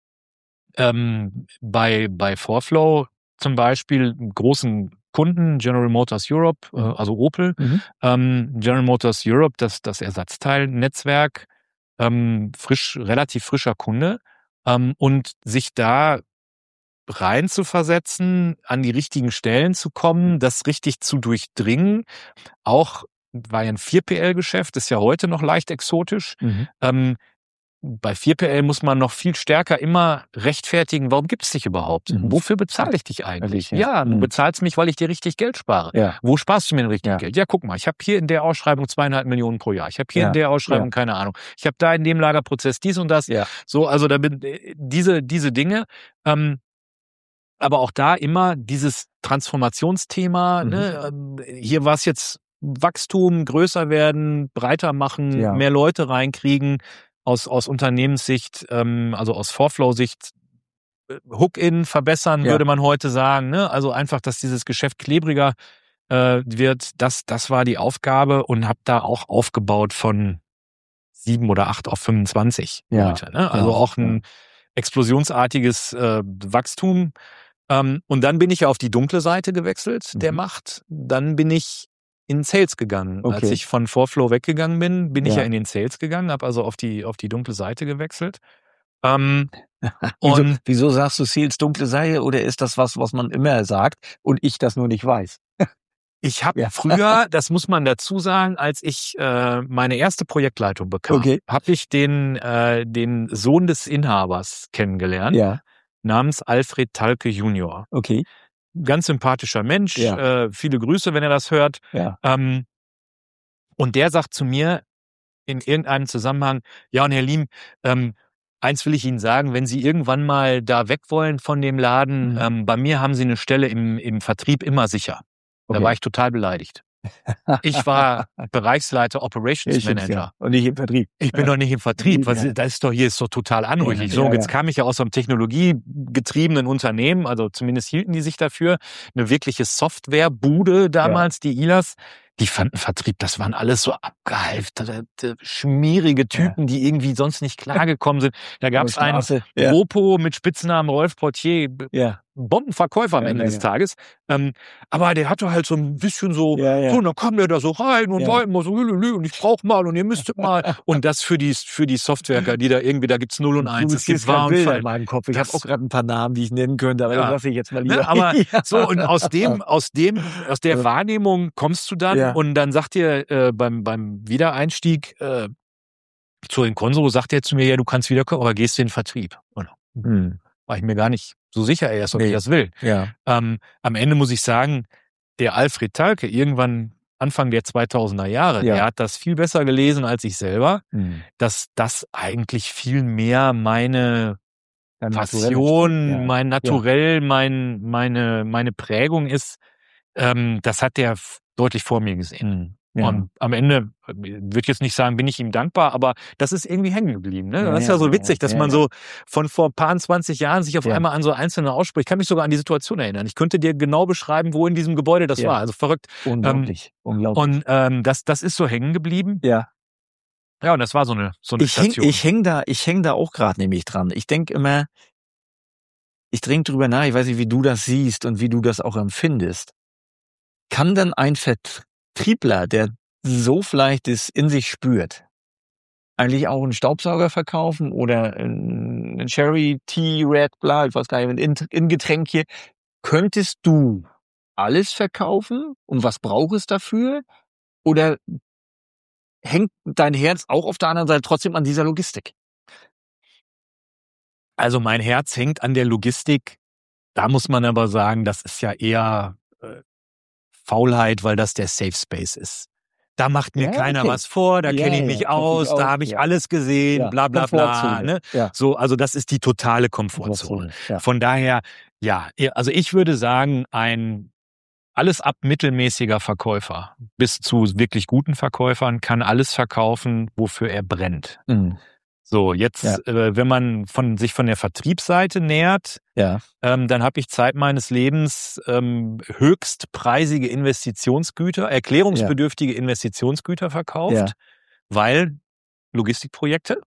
S2: bei Vorflow zum Beispiel großen Kunden, General Motors Europe, also Opel, General Motors Europe, das Ersatzteilnetzwerk, relativ frischer Kunde, und sich da rein zu versetzen, an die richtigen Stellen zu kommen, das richtig zu durchdringen, auch war ja ein 4PL-Geschäft, ist ja heute noch leicht exotisch. Bei 4PL muss man noch viel stärker immer rechtfertigen, warum gibt es dich überhaupt? Wofür bezahle ich dich eigentlich? Du bezahlst mich, weil ich dir richtig Geld spare. Wo sparst du mir denn richtig Geld? Ja, guck mal, ich habe hier in der Ausschreibung 2,5 Millionen pro Jahr. Ich habe hier in der Ausschreibung keine Ahnung. Ich habe da in dem Lagerprozess dies und das. So, also da bin diese Dinge. Aber auch da immer dieses Transformationsthema. Ne? Hier war es jetzt Wachstum, größer werden, breiter machen, mehr Leute reinkriegen. Aus Unternehmenssicht, also aus Vorflow-Sicht, Hook-in verbessern, würde man heute sagen. Ne? Also einfach, dass dieses Geschäft klebriger wird. Das war die Aufgabe und habe da auch aufgebaut von 7 oder 8 auf 25 Leute. Ne? Also auch ein explosionsartiges Wachstum. Und dann bin ich ja auf die dunkle Seite gewechselt der Macht. Dann bin ich in Sales gegangen. Als ich von Vorflow weggegangen bin ich ja in den Sales gegangen, habe also auf die dunkle Seite gewechselt.
S1: Wieso sagst du Sales dunkle Seite, oder ist das was man immer sagt und ich das nur nicht weiß?
S2: Ich habe früher, das muss man dazu sagen, als ich meine erste Projektleitung bekam, habe ich den Sohn des Inhabers kennengelernt, namens Alfred Talke Junior. Ganz sympathischer Mensch, viele Grüße, wenn er das hört. Und der sagt zu mir in irgendeinem Zusammenhang, ja, und Herr Liem, eins will ich Ihnen sagen, wenn Sie irgendwann mal da weg wollen von dem Laden, bei mir haben Sie eine Stelle im Vertrieb immer sicher. Da war ich total beleidigt. Ich war Bereichsleiter Operations Manager.
S1: Und nicht im Vertrieb.
S2: Ich bin doch nicht im Vertrieb. Hier ist doch total anrüchig. Jetzt kam ich ja aus einem technologiegetriebenen Unternehmen, also zumindest hielten die sich dafür. Eine wirkliche Softwarebude damals, die ILAS. Die fanden Vertrieb, das waren alles so abgehalfterte, schmierige Typen, die irgendwie sonst nicht klargekommen sind. Da gab es einen Ropo mit Spitznamen Rolf Portier, Bombenverkäufer am Ende des Tages. Aber der hatte halt so ein bisschen so, so, und dann kam der da so rein und war immer so, und ich brauch mal und ihr müsstet mal. Und das für die Softwerker, die da irgendwie, da gibt's 0 und 1. Es gibt wahr und falsch
S1: in meinem Kopf. Ich habe auch gerade ein paar Namen, die ich nennen könnte, aber das lasse ich jetzt mal lieber.
S2: Ne, aber so, und aus der Wahrnehmung kommst du dann und dann sagt dir beim Wiedereinstieg zu Inconso, sagt er zu mir, ja, du kannst wiederkommen, aber gehst in den Vertrieb. War ich mir gar nicht so sicher erst, ob ich das will. Am Ende muss ich sagen, der Alfred Talke, irgendwann Anfang der 2000er Jahre, der hat das viel besser gelesen als ich selber, dass das eigentlich viel mehr meine Passion, mein Naturell, meine Prägung ist. Das hat der deutlich vor mir gesehen. Und am Ende, würde ich jetzt nicht sagen, bin ich ihm dankbar, aber das ist irgendwie hängen geblieben. Ne? Das ist ja so witzig, dass man so von vor ein paar 20 Jahren sich auf einmal an so einzelne ausspricht. Ich kann mich sogar an die Situation erinnern. Ich könnte dir genau beschreiben, wo in diesem Gebäude das war. Also verrückt.
S1: Unglaublich.
S2: Und das ist so hängen geblieben.
S1: Ja,
S2: und das war so eine Station.
S1: Ich häng da auch gerade nämlich dran. Ich denke immer, ich denke drüber nach, ich weiß nicht, wie du das siehst und wie du das auch empfindest. Kann denn ein Vertriebler, der so vielleicht es in sich spürt, eigentlich auch einen Staubsauger verkaufen oder einen Cherry Tea, Red, bla, ich weiß gar nicht, ein Getränk hier? Könntest du alles verkaufen? Und was braucht es dafür? Oder hängt dein Herz auch auf der anderen Seite trotzdem an dieser Logistik?
S2: Also mein Herz hängt an der Logistik. Da muss man aber sagen, das ist ja eher Faulheit, weil das der Safe Space ist. Da macht mir keiner was vor, da kenne ich mich aus, da habe ich alles gesehen, bla bla bla. Ne? So, also das ist die totale Komfortzone. Von daher, also ich würde sagen, ein alles ab mittelmäßiger Verkäufer bis zu wirklich guten Verkäufern kann alles verkaufen, wofür er brennt. So, jetzt, wenn man sich von der Vertriebsseite nähert, dann habe ich Zeit meines Lebens höchstpreisige Investitionsgüter, erklärungsbedürftige Investitionsgüter verkauft, weil Logistikprojekte,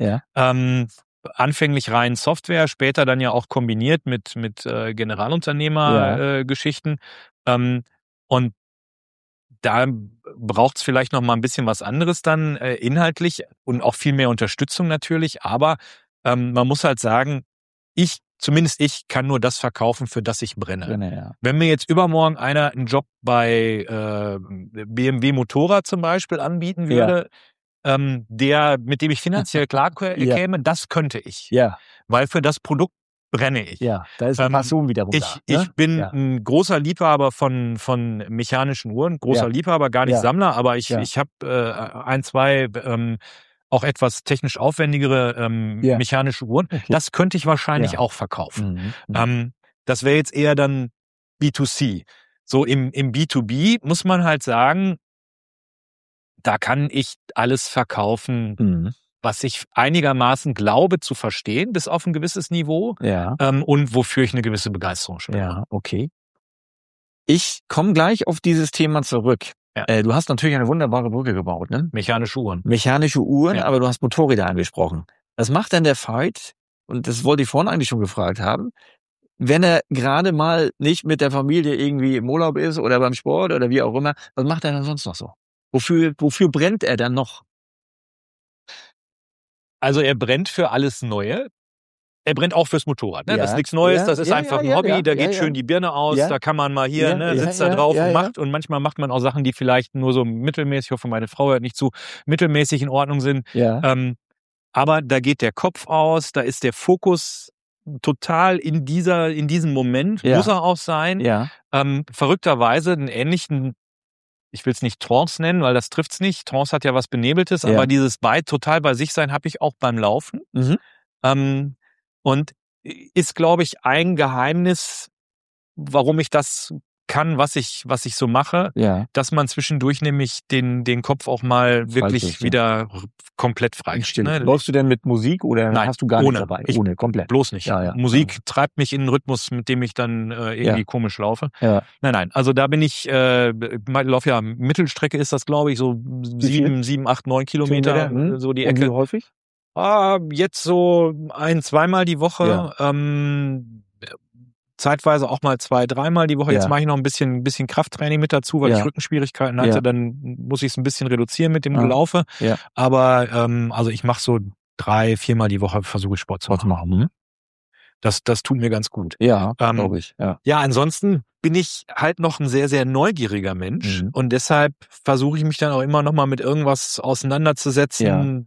S2: anfänglich rein Software, später dann ja auch kombiniert mit Generalunternehmer-Geschichten. Und da braucht's vielleicht noch mal ein bisschen was anderes dann inhaltlich und auch viel mehr Unterstützung natürlich. Aber man muss halt sagen, zumindest ich kann nur das verkaufen, für das ich brenne. Wenn mir jetzt übermorgen einer einen Job bei BMW Motorrad zum Beispiel anbieten würde, mit dem ich finanziell klar käme, das könnte ich. Weil für das Produkt brenne ich.
S1: Ja, da ist eine Passion wiederum da.
S2: Ich bin ein großer Liebhaber von mechanischen Uhren, Liebhaber, gar nicht Sammler, aber ich habe ein, zwei auch etwas technisch aufwendigere mechanische Uhren. Das könnte ich wahrscheinlich auch verkaufen. Das wäre jetzt eher dann B2C. So im B2B muss man halt sagen, da kann ich alles verkaufen, was ich einigermaßen glaube zu verstehen, bis auf ein gewisses Niveau, und wofür ich eine gewisse Begeisterung spüre.
S1: Ja, okay. Ich komme gleich auf dieses Thema zurück. Du hast natürlich eine wunderbare Brücke gebaut, ne?
S2: Mechanische
S1: Uhren, aber du hast Motorräder angesprochen. Was macht denn der Veit, und das wollte ich vorhin eigentlich schon gefragt haben, wenn er gerade mal nicht mit der Familie irgendwie im Urlaub ist oder beim Sport oder wie auch immer, was macht er dann sonst noch so? Wofür brennt er dann noch?
S2: Also er brennt für alles Neue. Er brennt auch fürs Motorrad. Ne? Das ist nichts Neues, das ist einfach ein Hobby. Da geht schön die Birne aus, da kann man mal hier, sitzt da drauf und macht. Und manchmal macht man auch Sachen, die vielleicht nur so mittelmäßig, ich hoffe, meine Frau hört nicht zu, mittelmäßig in Ordnung sind. Aber da geht der Kopf aus, da ist der Fokus total in diesem Moment, muss er auch sein. Verrückterweise einen ähnlichen ich will es nicht Trance nennen, weil das trifft's nicht. Trance hat ja was Benebeltes, aber dieses total bei sich sein habe ich auch beim Laufen. Und ist, glaube ich, ein Geheimnis, warum ich das kann, was ich so mache, dass man zwischendurch nämlich den Kopf auch mal wirklich wieder komplett frei kriegt. Ne?
S1: Läufst du denn mit Musik oder hast du gar nichts dabei?
S2: Ohne, komplett. Bloß nicht. Musik treibt mich in einen Rhythmus, mit dem ich dann irgendwie komisch laufe. Nein. Also da bin ich, laufe ja Mittelstrecke ist das, glaube ich, so 7, 8, 9 Kilometer, so die Ecke.
S1: Und wie häufig?
S2: Jetzt so 1-2 Mal die Woche. Zeitweise auch mal 2-3 Mal die Woche. Jetzt mache ich noch ein bisschen Krafttraining mit dazu, weil ich Rückenschwierigkeiten hatte. Dann muss ich es ein bisschen reduzieren mit dem Gelaufe. Aber also ich mache so 3-4 Mal die Woche, versuche Sport zu machen. Das tut mir ganz gut.
S1: Glaube ich.
S2: Ja, ansonsten bin ich halt noch ein sehr, sehr neugieriger Mensch. Und deshalb versuche ich mich dann auch immer noch mal mit irgendwas auseinanderzusetzen.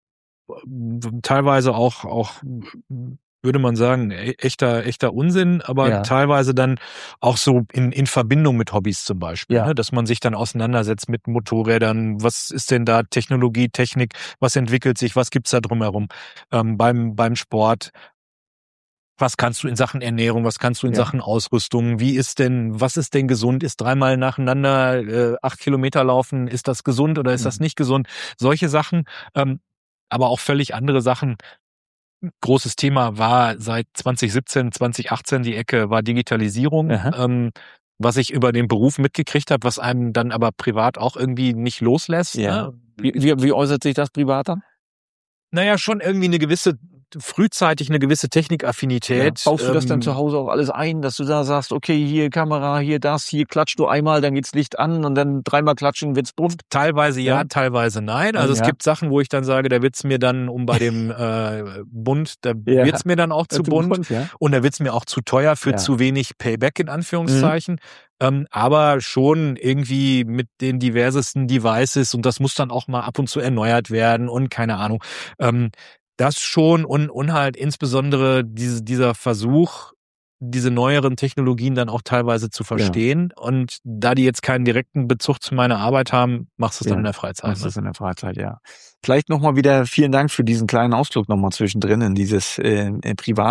S2: Teilweise auch würde man sagen, echter Unsinn, aber teilweise dann auch so in Verbindung mit Hobbys zum Beispiel, ne? Dass man sich dann auseinandersetzt mit Motorrädern, was ist denn da Technologie, Technik, was entwickelt sich, was gibt's da drumherum, beim Sport. Was kannst du in Sachen Ernährung, was kannst du in Sachen Ausrüstung, was ist denn gesund, ist 3-mal nacheinander 8 Kilometer laufen, ist das gesund oder ist das nicht gesund? Solche Sachen, aber auch völlig andere Sachen. Großes Thema war seit 2017, 2018 die Ecke war Digitalisierung, was ich über den Beruf mitgekriegt habe, was einem dann aber privat auch irgendwie nicht loslässt. Ne?
S1: Wie äußert sich das privat dann?
S2: Naja, schon irgendwie frühzeitig eine gewisse Technikaffinität.
S1: Baust du das dann zu Hause auch alles ein, dass du da sagst, okay, hier Kamera, hier das, hier klatscht du einmal, dann geht's Licht an und dann 3-mal klatschen, wird's bunt?
S2: Teilweise teilweise nein. Also es gibt Sachen, wo ich dann sage, da wird's mir dann, um bei dem bunt, da wird's mir dann auch zu bunt und da wird's mir auch zu teuer für zu wenig Payback in Anführungszeichen. Aber schon irgendwie mit den diversesten Devices und das muss dann auch mal ab und zu erneuert werden und keine Ahnung. Das schon und halt insbesondere dieser Versuch, diese neueren Technologien dann auch teilweise zu verstehen. Und da die jetzt keinen direkten Bezug zu meiner Arbeit haben, machst du es dann in der Freizeit.
S1: Machst du es in der Freizeit, Vielleicht nochmal wieder vielen Dank für diesen kleinen Ausflug nochmal zwischendrin in dieses den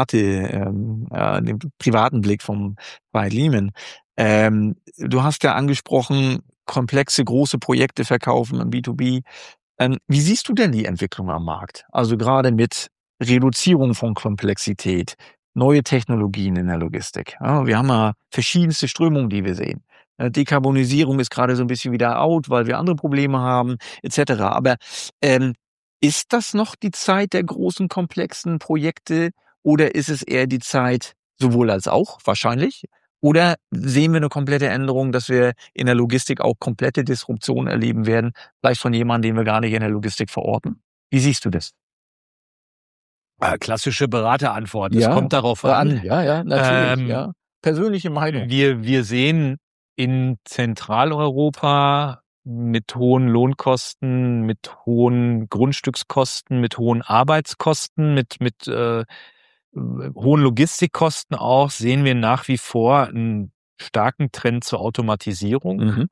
S1: privaten Blick vom Veit Lehmann. Du hast ja angesprochen, komplexe, große Projekte verkaufen im B2B. Wie siehst du denn die Entwicklung am Markt? Also gerade mit Reduzierung von Komplexität, neue Technologien in der Logistik. Ja, wir haben ja verschiedenste Strömungen, die wir sehen. Dekarbonisierung ist gerade so ein bisschen wieder out, weil wir andere Probleme haben, etc. Aber ist das noch die Zeit der großen, komplexen Projekte oder ist es eher die Zeit sowohl als auch, wahrscheinlich? Oder sehen wir eine komplette Änderung, dass wir in der Logistik auch komplette Disruption erleben werden, vielleicht von jemandem, den wir gar nicht in der Logistik verorten? Wie siehst du das?
S2: Klassische Beraterantwort. Es kommt darauf an.
S1: Ja, natürlich. Persönliche Meinung.
S2: Wir sehen in Zentraleuropa mit hohen Lohnkosten, mit hohen Grundstückskosten, mit hohen Arbeitskosten, mit hohen Logistikkosten auch, sehen wir nach wie vor einen starken Trend zur Automatisierung.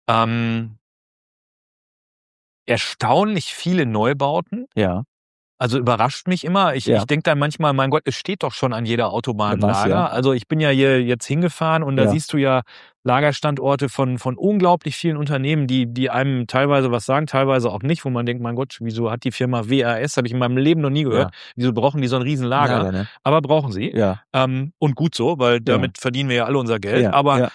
S2: Erstaunlich viele Neubauten. Also überrascht mich immer. Ich denke dann manchmal, mein Gott, es steht doch schon an jeder Autobahn Lager. Also ich bin ja hier jetzt hingefahren und da siehst du ja Lagerstandorte von unglaublich vielen Unternehmen, die einem teilweise was sagen, teilweise auch nicht, wo man denkt, mein Gott, wieso hat die Firma WAS, habe ich in meinem Leben noch nie gehört, wieso brauchen die so ein Riesenlager? Aber brauchen sie. Und gut so, weil damit verdienen wir ja alle unser Geld. Aber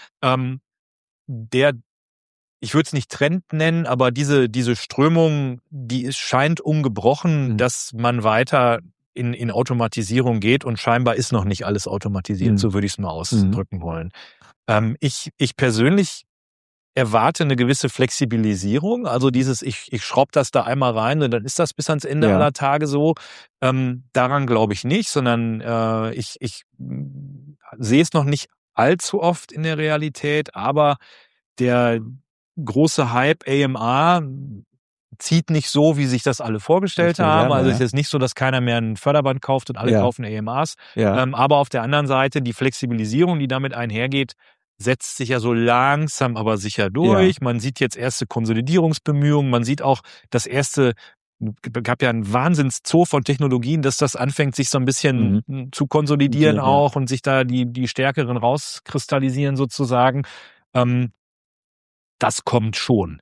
S2: ich würde es nicht Trend nennen, aber diese Strömung, scheint ungebrochen, dass man weiter in Automatisierung geht und scheinbar ist noch nicht alles automatisiert, so würde ich es mal ausdrücken wollen. Ich persönlich erwarte eine gewisse Flexibilisierung, also dieses, ich schraube das da einmal rein und dann ist das bis ans Ende aller Tage so. Daran glaube ich nicht, sondern ich sehe es noch nicht allzu oft in der Realität, aber der große Hype AMR zieht nicht so, wie sich das alle vorgestellt haben. Also es ist nicht so, dass keiner mehr ein Förderband kauft und alle kaufen AMRs. Aber auf der anderen Seite die Flexibilisierung, die damit einhergeht, setzt sich ja so langsam, aber sicher durch. Man sieht jetzt erste Konsolidierungsbemühungen. Man sieht auch gab ja einen Wahnsinnszoo von Technologien, dass das anfängt, sich so ein bisschen zu konsolidieren auch und sich da die Stärkeren rauskristallisieren sozusagen. Das kommt schon.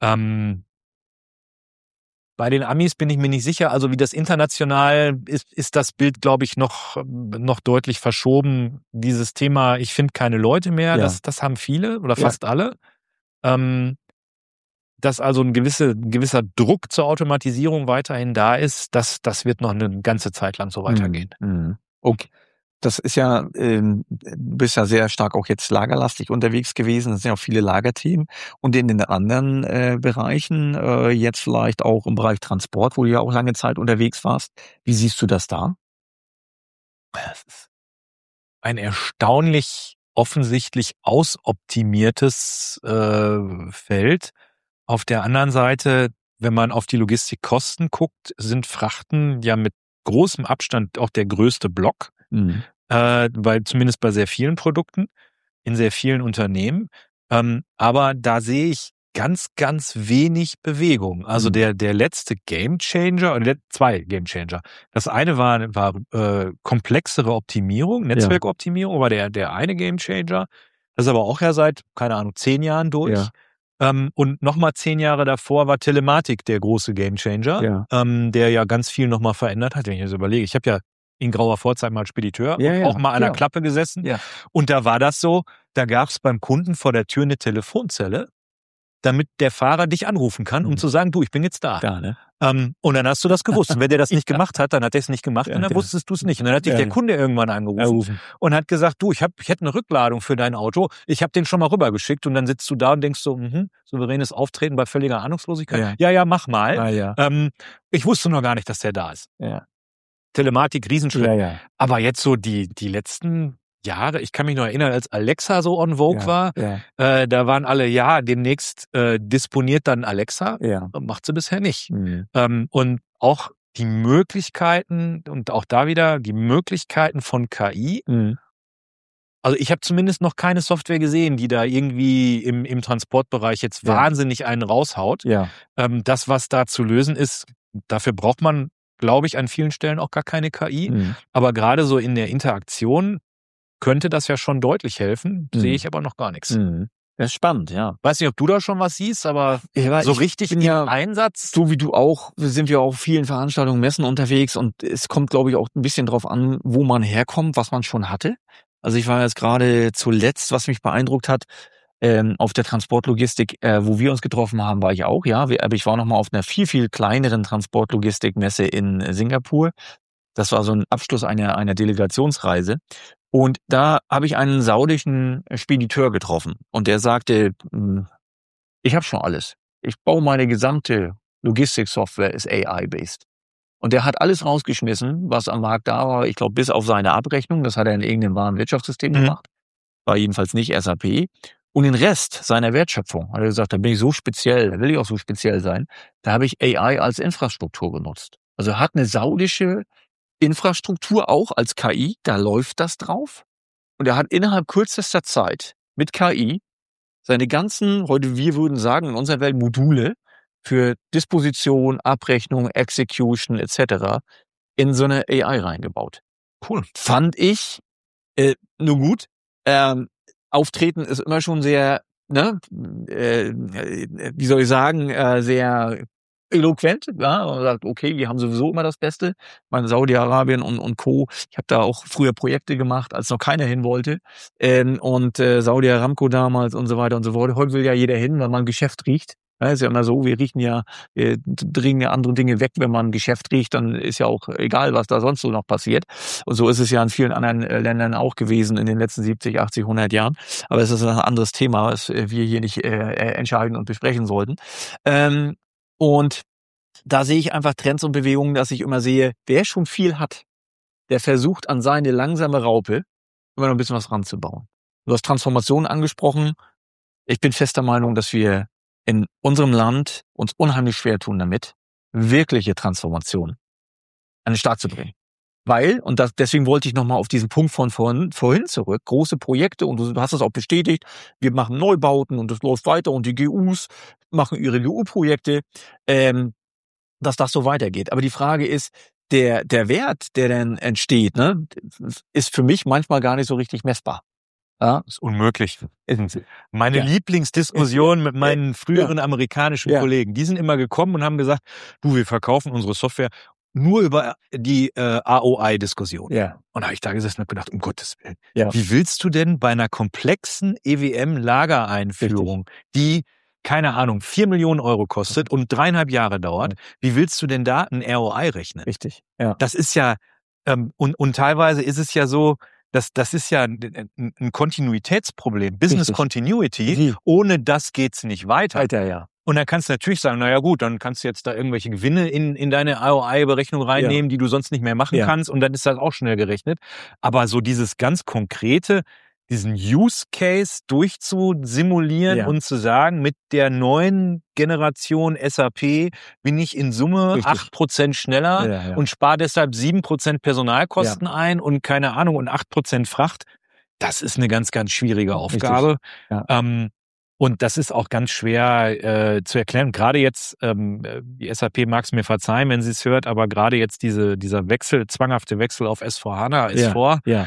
S2: Bei den Amis bin ich mir nicht sicher. Also wie das international ist das Bild, glaube ich, noch deutlich verschoben. Dieses Thema, ich finde keine Leute mehr, das haben viele oder fast alle. Dass also ein gewisser Druck zur Automatisierung weiterhin da ist, das wird noch eine ganze Zeit lang so weitergehen.
S1: Okay. Das ist ja, du bist ja sehr stark auch jetzt lagerlastig unterwegs gewesen. Das sind ja auch viele Lagerthemen. Und in den anderen Bereichen, jetzt vielleicht auch im Bereich Transport, wo du ja auch lange Zeit unterwegs warst. Wie siehst du das da?
S2: Es ist ein erstaunlich offensichtlich ausoptimiertes Feld. Auf der anderen Seite, wenn man auf die Logistikkosten guckt, sind Frachten ja mit großem Abstand auch der größte Block, zumindest bei sehr vielen Produkten, in sehr vielen Unternehmen. Aber da sehe ich ganz, ganz wenig Bewegung. Also der letzte Gamechanger, oder zwei Gamechanger. Das eine war komplexere Optimierung, Netzwerkoptimierung, war der eine Gamechanger. Das ist aber auch ja seit, keine Ahnung, 10 Jahren durch. Ja. Und nochmal 10 Jahre davor war Telematik der große Gamechanger, der ja ganz viel nochmal verändert hat. Wenn ich das überlege, ich habe ja in grauer Vorzeit mal als Spediteur auch mal an der Klappe gesessen. Ja. Und da war das so, da gab es beim Kunden vor der Tür eine Telefonzelle, damit der Fahrer dich anrufen kann, um zu sagen, du, ich bin jetzt da. Ne?
S1: Und dann hast du das gewusst. Und wenn der das nicht gemacht hat, dann hat er es nicht gemacht und dann wusstest du es nicht. Und dann hat dich der Kunde irgendwann angerufen und hat gesagt, du, ich hätte eine Rückladung für dein Auto. Ich habe den schon mal rübergeschickt. Und dann sitzt du da und denkst so, souveränes Auftreten bei völliger Ahnungslosigkeit. Ja, mach mal. Ich wusste noch gar nicht, dass der da ist.
S2: Ja.
S1: Telematik, Riesenschritt.
S2: Ja.
S1: Aber jetzt so die letzten Jahre, ich kann mich noch erinnern, als Alexa so on vogue war, da waren alle, demnächst disponiert dann Alexa, macht sie bisher nicht. Und auch die Möglichkeiten, und auch da wieder die Möglichkeiten von KI, also ich habe zumindest noch keine Software gesehen, die da irgendwie im Transportbereich jetzt wahnsinnig einen raushaut. Das, was da zu lösen ist, dafür braucht man, glaube ich, an vielen Stellen auch gar keine KI. Aber gerade so in der Interaktion könnte das ja schon deutlich helfen, sehe ich aber noch gar nichts.
S2: Das ist spannend, ja.
S1: Weiß nicht, ob du da schon was siehst, aber so richtig im Einsatz.
S2: So wie du auch, sind wir auch auf vielen Veranstaltungen, Messen unterwegs und es kommt, glaube ich, auch ein bisschen drauf an, wo man herkommt, was man schon hatte. Also ich war jetzt gerade zuletzt, was mich beeindruckt hat, auf der Transportlogistik, wo wir uns getroffen haben, war ich auch, aber ich war noch mal auf einer viel, viel kleineren Transportlogistikmesse in Singapur. Das war so ein Abschluss einer Delegationsreise. Und da habe ich einen saudischen Spediteur getroffen. Und der sagte, ich habe schon alles. Ich baue meine gesamte Logistiksoftware ist AI-based. Und der hat alles rausgeschmissen, was am Markt da war. Ich glaube, bis auf seine Abrechnung. Das hat er in irgendeinem Warenwirtschaftssystem gemacht. War jedenfalls nicht SAP. Und den Rest seiner Wertschöpfung, hat er gesagt, da bin ich so speziell, da will ich auch so speziell sein. Da habe ich AI als Infrastruktur genutzt. Also er hat eine saudische Infrastruktur auch als KI, da läuft das drauf. Und er hat innerhalb kürzester Zeit mit KI seine ganzen, heute wir würden sagen, in unserer Welt Module für Disposition, Abrechnung, Execution etc. in so eine AI reingebaut. Cool.
S1: Fand ich nur gut. Auftreten ist immer schon sehr, wie soll ich sagen, sehr eloquent, ja, und sagt, okay, wir haben sowieso immer das Beste. Meine Saudi-Arabien und Co. Ich habe da auch früher Projekte gemacht, als noch keiner hin wollte. Und Saudi Aramco damals und so weiter und so fort. Heute will ja jeder hin, weil man Geschäft riecht. Ja, ist ja immer so, wir bringen ja andere Dinge weg, wenn man ein Geschäft riecht, dann ist ja auch egal, was da sonst so noch passiert. Und so ist es ja in vielen anderen Ländern auch gewesen in den letzten 70, 80, 100 Jahren. Aber es ist ein anderes Thema, was wir hier nicht entscheiden und besprechen sollten. Und da sehe ich einfach Trends und Bewegungen, dass ich immer sehe, wer schon viel hat, der versucht an seine langsame Raupe immer noch ein bisschen was ranzubauen. Du hast Transformation angesprochen. Ich bin fester Meinung, dass wir in unserem Land uns unheimlich schwer tun damit, wirkliche Transformation an den Start zu bringen. Weil, und deswegen wollte ich nochmal auf diesen Punkt von vorhin zurück, große Projekte, und du hast es auch bestätigt, wir machen Neubauten und es läuft weiter und die GUs machen ihre GU-Projekte, dass das so weitergeht. Aber die Frage ist, der Wert, der dann entsteht, ne, ist für mich manchmal gar nicht so richtig messbar. Ja?
S2: Das ist unmöglich. Meine Lieblingsdiskussion mit meinen früheren amerikanischen Kollegen, die sind immer gekommen und haben gesagt, du, wir verkaufen unsere Software nur über die AOI-Diskussion.
S1: Ja.
S2: Und da habe ich da gesessen und gedacht, um Gottes Willen,
S1: Ja.
S2: wie willst du denn bei einer komplexen EWM-Lagereinführung, die, keine Ahnung, 4 Millionen Euro kostet und 3,5 Jahre dauert, wie willst du denn da ein ROI rechnen?
S1: Richtig. Ja.
S2: Das ist ja, und teilweise ist es ja so, das ist ja ein Kontinuitätsproblem, Business Continuity. Ohne das geht's nicht weiter.
S1: Ja.
S2: Und dann kannst du natürlich sagen, naja gut, dann kannst du jetzt da irgendwelche Gewinne in deine ROI-Berechnung reinnehmen, die du sonst nicht mehr machen kannst, und dann ist das auch schnell gerechnet. Aber so dieses ganz konkrete, diesen Use Case durchzusimulieren und zu sagen, mit der neuen Generation SAP bin ich in Summe 8% schneller und spare deshalb 7% Personalkosten ein und keine Ahnung und 8% Fracht. Das ist eine ganz, ganz schwierige Aufgabe. Und das ist auch ganz schwer zu erklären. Gerade jetzt, die SAP mag es mir verzeihen, wenn sie es hört, aber gerade jetzt dieser zwanghafte Wechsel auf S4HANA S4,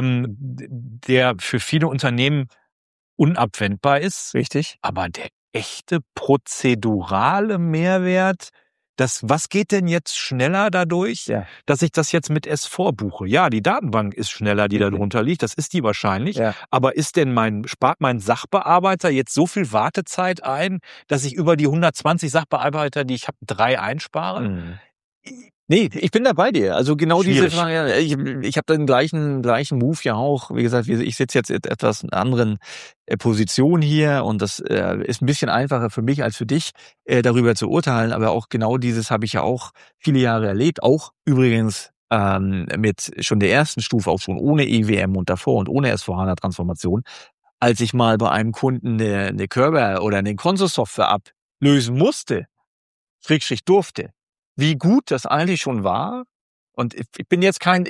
S2: der für viele Unternehmen unabwendbar ist.
S1: Richtig.
S2: Aber der echte prozedurale Mehrwert, was geht denn jetzt schneller dadurch, dass ich das jetzt mit S4 buche? Ja, die Datenbank ist schneller, die da drunter liegt, das ist die wahrscheinlich. Aber spart mein Sachbearbeiter jetzt so viel Wartezeit ein, dass ich über die 120 Sachbearbeiter, die ich habe, 3 einspare?
S1: Nee, ich bin da bei dir. Also genau
S2: Schwierig.
S1: diese Frage, ich habe den gleichen Move ja auch. Wie gesagt, ich sitze jetzt in etwas anderen Position hier, und das ist ein bisschen einfacher für mich als für dich, darüber zu urteilen. Aber auch genau dieses habe ich ja auch viele Jahre erlebt. Auch übrigens mit schon der ersten Stufe, auch schon ohne EWM und davor und ohne S4HANA-Transformation, als ich mal bei einem Kunden eine Körper oder eine Konsosoftware ablösen musste, / durfte, wie gut das eigentlich schon war. Und ich bin jetzt kein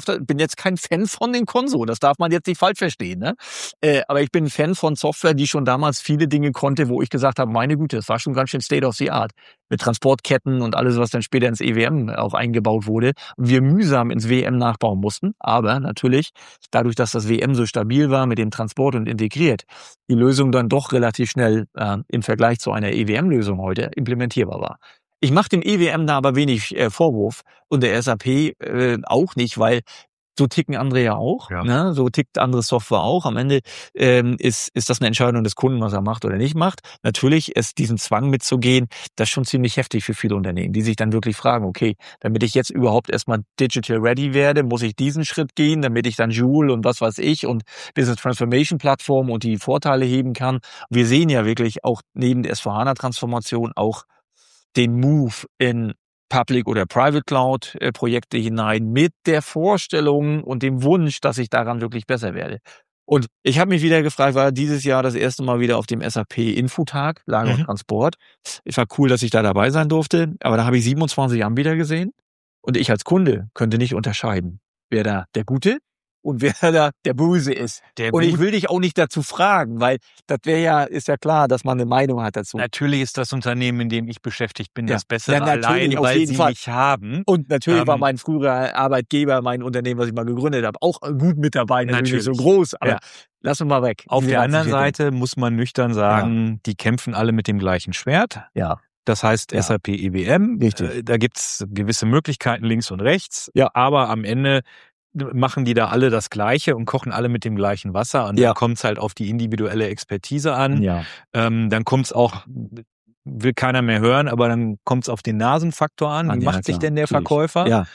S1: Fan von den Konsolen. Das darf man jetzt nicht falsch verstehen, ne? Aber ich bin ein Fan von Software, die schon damals viele Dinge konnte, wo ich gesagt habe, meine Güte, das war schon ganz schön State of the Art. Mit Transportketten und alles, was dann später ins EWM auch eingebaut wurde. Und wir mühsam ins WM nachbauen mussten. Aber natürlich, dadurch, dass das WM so stabil war mit dem Transport und integriert, die Lösung dann doch relativ schnell im Vergleich zu einer EWM-Lösung heute implementierbar war. Ich mache dem EWM da aber wenig Vorwurf und der SAP auch nicht, weil so ticken andere ja auch. Ne? So tickt andere Software auch. Am Ende ist das eine Entscheidung des Kunden, was er macht oder nicht macht. Natürlich ist diesen Zwang mitzugehen, das ist schon ziemlich heftig für viele Unternehmen, die sich dann wirklich fragen, okay, damit ich jetzt überhaupt erstmal digital ready werde, muss ich diesen Schritt gehen, damit ich dann Joule und was weiß ich und Business Transformation Plattform und die Vorteile heben kann. Wir sehen ja wirklich auch neben der S4HANA-Transformation auch den Move in Public oder Private Cloud Projekte hinein mit der Vorstellung und dem Wunsch, dass ich daran wirklich besser werde. Und ich habe mich wieder gefragt, war dieses Jahr das erste Mal wieder auf dem SAP Infotag, Lager und Transport. Es war cool, dass ich da dabei sein durfte, aber da habe ich 27 Anbieter gesehen und ich als Kunde könnte nicht unterscheiden, wer da der Gute und wer da der Böse ist. Und ich will dich auch nicht dazu fragen, weil das ist ja klar, dass man eine Meinung hat dazu.
S2: Natürlich ist das Unternehmen, in dem ich beschäftigt bin, das Bessere
S1: allein,
S2: weil sie mich haben.
S1: Und natürlich war mein früherer Arbeitgeber, mein Unternehmen, was ich mal gegründet habe, auch gut mit dabei, natürlich nicht so groß, aber lass uns mal weg.
S2: Auf der anderen Seite muss man nüchtern sagen, die kämpfen alle mit dem gleichen Schwert.
S1: Ja.
S2: Das heißt SAP EWM. Da gibt's gewisse Möglichkeiten links und rechts, aber am Ende machen die da alle das Gleiche und kochen alle mit dem gleichen Wasser. Und dann kommt es halt auf die individuelle Expertise an. Dann kommt es auch, will keiner mehr hören, aber dann kommt es auf den Nasenfaktor an. Wie macht sich denn der Verkäufer?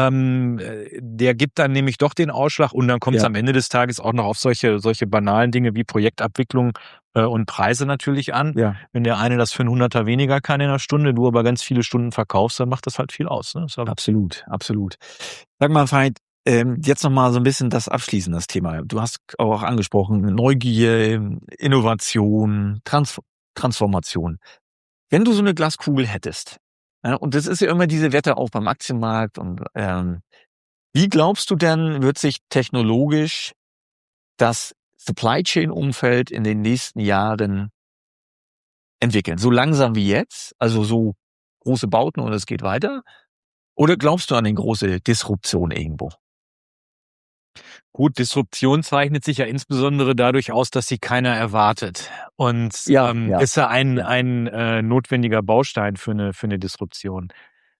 S2: Der gibt dann nämlich doch den Ausschlag und dann kommt es am Ende des Tages auch noch auf solche banalen Dinge wie Projektabwicklung und Preise natürlich an. Wenn der eine das für einen Hunderter weniger kann in einer Stunde, du aber ganz viele Stunden verkaufst, dann macht das halt viel aus. Ne?
S1: Absolut. Sag mal, Veit, jetzt nochmal so ein bisschen das abschließen, das Thema. Du hast auch angesprochen, Neugier, Innovation, Transformation. Wenn du so eine Glaskugel hättest, und das ist ja immer diese Wette auch beim Aktienmarkt, und Wie glaubst du denn, wird sich technologisch das Supply Chain Umfeld in den nächsten Jahren entwickeln? So langsam wie jetzt? Also so große Bauten und es geht weiter? Oder glaubst du an eine große Disruption irgendwo?
S2: Gut, Disruption zeichnet sich ja insbesondere dadurch aus, dass sie keiner erwartet. Und ist ja ein notwendiger Baustein für eine Disruption.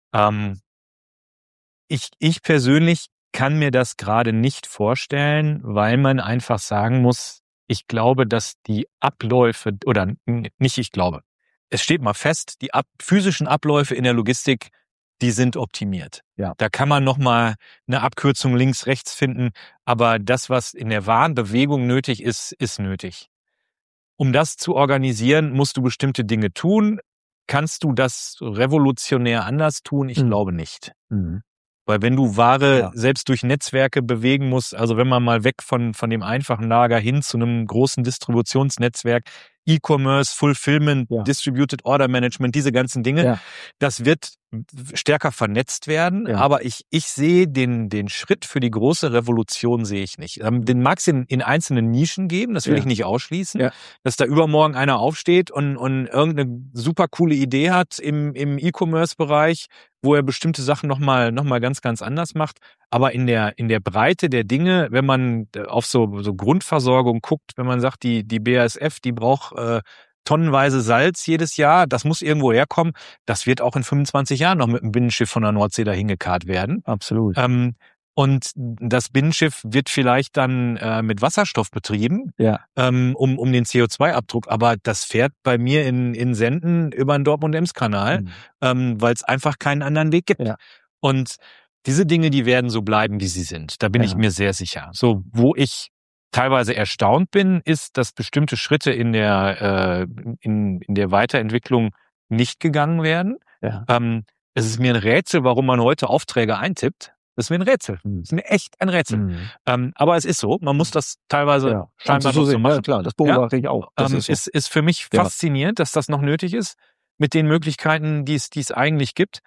S2: Ich persönlich kann mir das gerade nicht vorstellen, weil man einfach sagen muss, ich glaube, dass die Abläufe, oder nicht ich glaube, es steht mal fest, die physischen Abläufe in der Logistik, die sind optimiert.
S1: Ja.
S2: Da kann man nochmal eine Abkürzung links, rechts finden, aber das, was in der Warenbewegung nötig ist, ist nötig. Um das zu organisieren, musst du bestimmte Dinge tun. Kannst du das revolutionär anders tun? Ich glaube nicht.
S1: Mhm.
S2: Weil wenn du Ware selbst durch Netzwerke bewegen musst, also wenn man mal weg von dem einfachen Lager hin zu einem großen Distributionsnetzwerk, E-Commerce, Fulfillment, Distributed Order Management, diese ganzen Dinge, das wird stärker vernetzt werden. Ja. Aber ich sehe den Schritt für die große Revolution sehe ich nicht. Den mag es in einzelnen Nischen geben, das will ich nicht ausschließen, dass da übermorgen einer aufsteht und irgendeine super coole Idee hat im E-Commerce-Bereich, wo er bestimmte Sachen noch mal ganz, ganz anders macht. Aber in der Breite der Dinge, wenn man auf so Grundversorgung guckt, wenn man sagt, die BASF, die braucht tonnenweise Salz jedes Jahr, das muss irgendwo herkommen, das wird auch in 25 Jahren noch mit einem Binnenschiff von der Nordsee dahin gekarrt werden.
S1: Absolut.
S2: Und das Binnenschiff wird vielleicht dann mit Wasserstoff betrieben, um den CO2-Abdruck. Aber das fährt bei mir in Senden über den Dortmund-Ems-Kanal, weil es einfach keinen anderen Weg gibt. Ja. Und diese Dinge, die werden so bleiben, wie sie sind. Da bin ich mir sehr sicher. So, wo ich teilweise erstaunt bin, ist, dass bestimmte Schritte in der Weiterentwicklung nicht gegangen werden. Ja. Es ist mir ein Rätsel, warum man heute Aufträge eintippt. Das ist mir ein Rätsel. Das ist mir echt ein Rätsel. Aber es ist so. Man muss das teilweise scheinbar noch so machen.
S1: Ja, klar, das beobachte ich auch.
S2: Das ist für mich faszinierend, dass das noch nötig ist mit den Möglichkeiten, die es eigentlich gibt.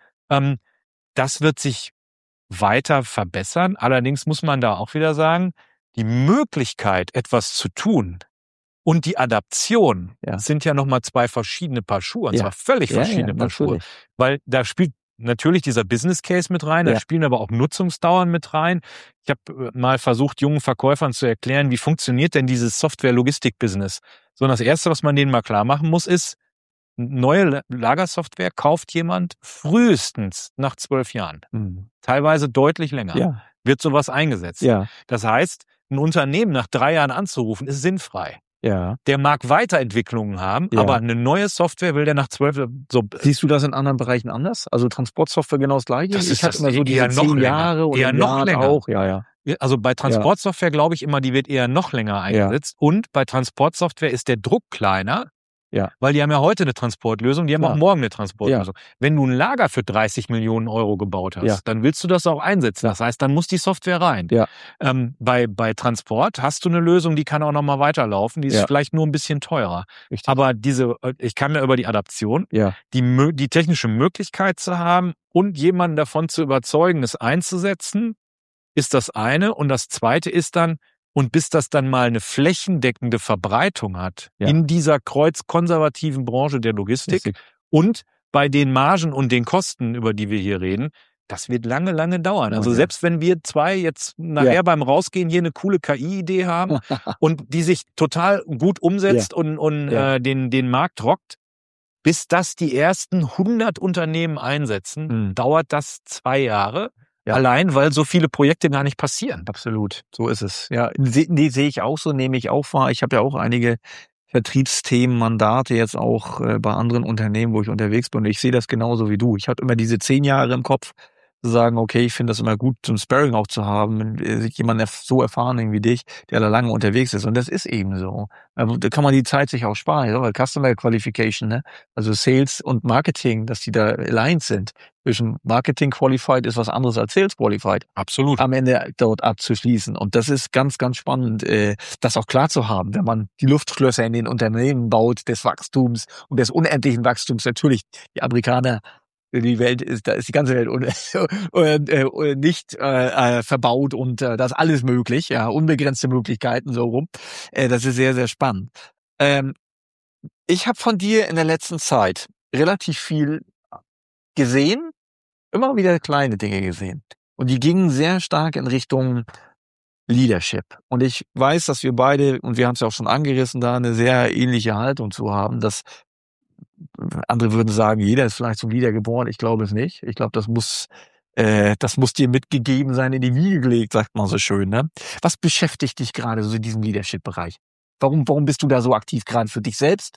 S2: Das wird sich weiter verbessern. Allerdings muss man da auch wieder sagen, die Möglichkeit, etwas zu tun und die Adaption sind ja nochmal zwei verschiedene Paar Schuhe. Und zwar völlig verschiedene Paar Schuhe. Weil da spielt natürlich dieser Business Case mit rein, da spielen aber auch Nutzungsdauern mit rein. Ich habe mal versucht, jungen Verkäufern zu erklären, wie funktioniert denn dieses Software-Logistik-Business. So, und das Erste, was man denen mal klar machen muss, ist, neue Lagersoftware kauft jemand frühestens nach 12 Jahren. Teilweise deutlich länger. Wird sowas eingesetzt. Das heißt, ein Unternehmen nach 3 Jahren anzurufen, ist sinnfrrei. Der mag Weiterentwicklungen haben, aber eine neue Software will der nach 12... So.
S1: Siehst du das in anderen Bereichen anders? Also Transportsoftware genau das Gleiche?
S2: Ich hatte immer so diese 10 Jahre oder eher noch länger. Auch. Also bei Transportsoftware glaube ich immer, die wird eher noch länger eingesetzt. Und bei Transportsoftware ist der Druck kleiner, weil die haben ja heute eine Transportlösung, die haben auch morgen eine Transportlösung. Wenn du ein Lager für 30 Millionen Euro gebaut hast, dann willst du das auch einsetzen. Das heißt, dann muss die Software rein. Bei Transport hast du eine Lösung, die kann auch noch mal weiterlaufen, die ist vielleicht nur ein bisschen teurer. Richtig. Aber ich kann mir über die Adaption, die technische Möglichkeit zu haben und jemanden davon zu überzeugen, es einzusetzen, ist das eine. Und das zweite ist dann, und bis das dann mal eine flächendeckende Verbreitung hat in dieser kreuzkonservativen Branche der Logistik und bei den Margen und den Kosten, über die wir hier reden, das wird lange, lange dauern. Also selbst wenn wir zwei jetzt nachher beim Rausgehen hier eine coole KI-Idee haben und die sich total gut umsetzt und den Markt rockt, bis das die ersten 100 Unternehmen einsetzen, dauert das 2 Jahre. Allein, weil so viele Projekte gar nicht passieren.
S1: Absolut, so ist es. Ja, die sehe ich auch so, nehme ich auch wahr. Ich habe ja auch einige Vertriebsthemen, Mandate jetzt auch bei anderen Unternehmen, wo ich unterwegs bin. Und ich sehe das genauso wie du. Ich hatte immer diese 10 Jahre im Kopf, zu sagen, okay, ich finde das immer gut, zum Sparring auch zu haben, jemand so erfahren wie dich, der da lange unterwegs ist. Und das ist eben so. Da kann man die Zeit sich auch sparen, weil Customer Qualification, ne? Also Sales und Marketing, dass die da aligned sind. Zwischen Marketing Qualified ist was anderes als Sales Qualified.
S2: Absolut.
S1: Am Ende dort abzuschließen. Und das ist ganz, ganz spannend, das auch klar zu haben, wenn man die Luftschlösser in den Unternehmen baut, des Wachstums und des unendlichen Wachstums. Natürlich, die Amerikaner die Welt ist, da ist die ganze Welt nicht verbaut und da ist alles möglich, ja, unbegrenzte Möglichkeiten so rum. Das ist sehr, sehr spannend. Ich habe von dir in der letzten Zeit relativ viel gesehen, immer wieder kleine Dinge gesehen. Und die gingen sehr stark in Richtung Leadership. Und ich weiß, dass wir beide, und wir haben es ja auch schon angerissen, da eine sehr ähnliche Haltung zu haben, dass andere würden sagen, jeder ist vielleicht zum Leader geboren. Ich glaube es nicht. Ich glaube, das muss dir mitgegeben sein, in die Wiege gelegt, sagt man so schön. Ne? Was beschäftigt dich gerade so in diesem Leadership-Bereich? Warum bist du da so aktiv gerade für dich selbst?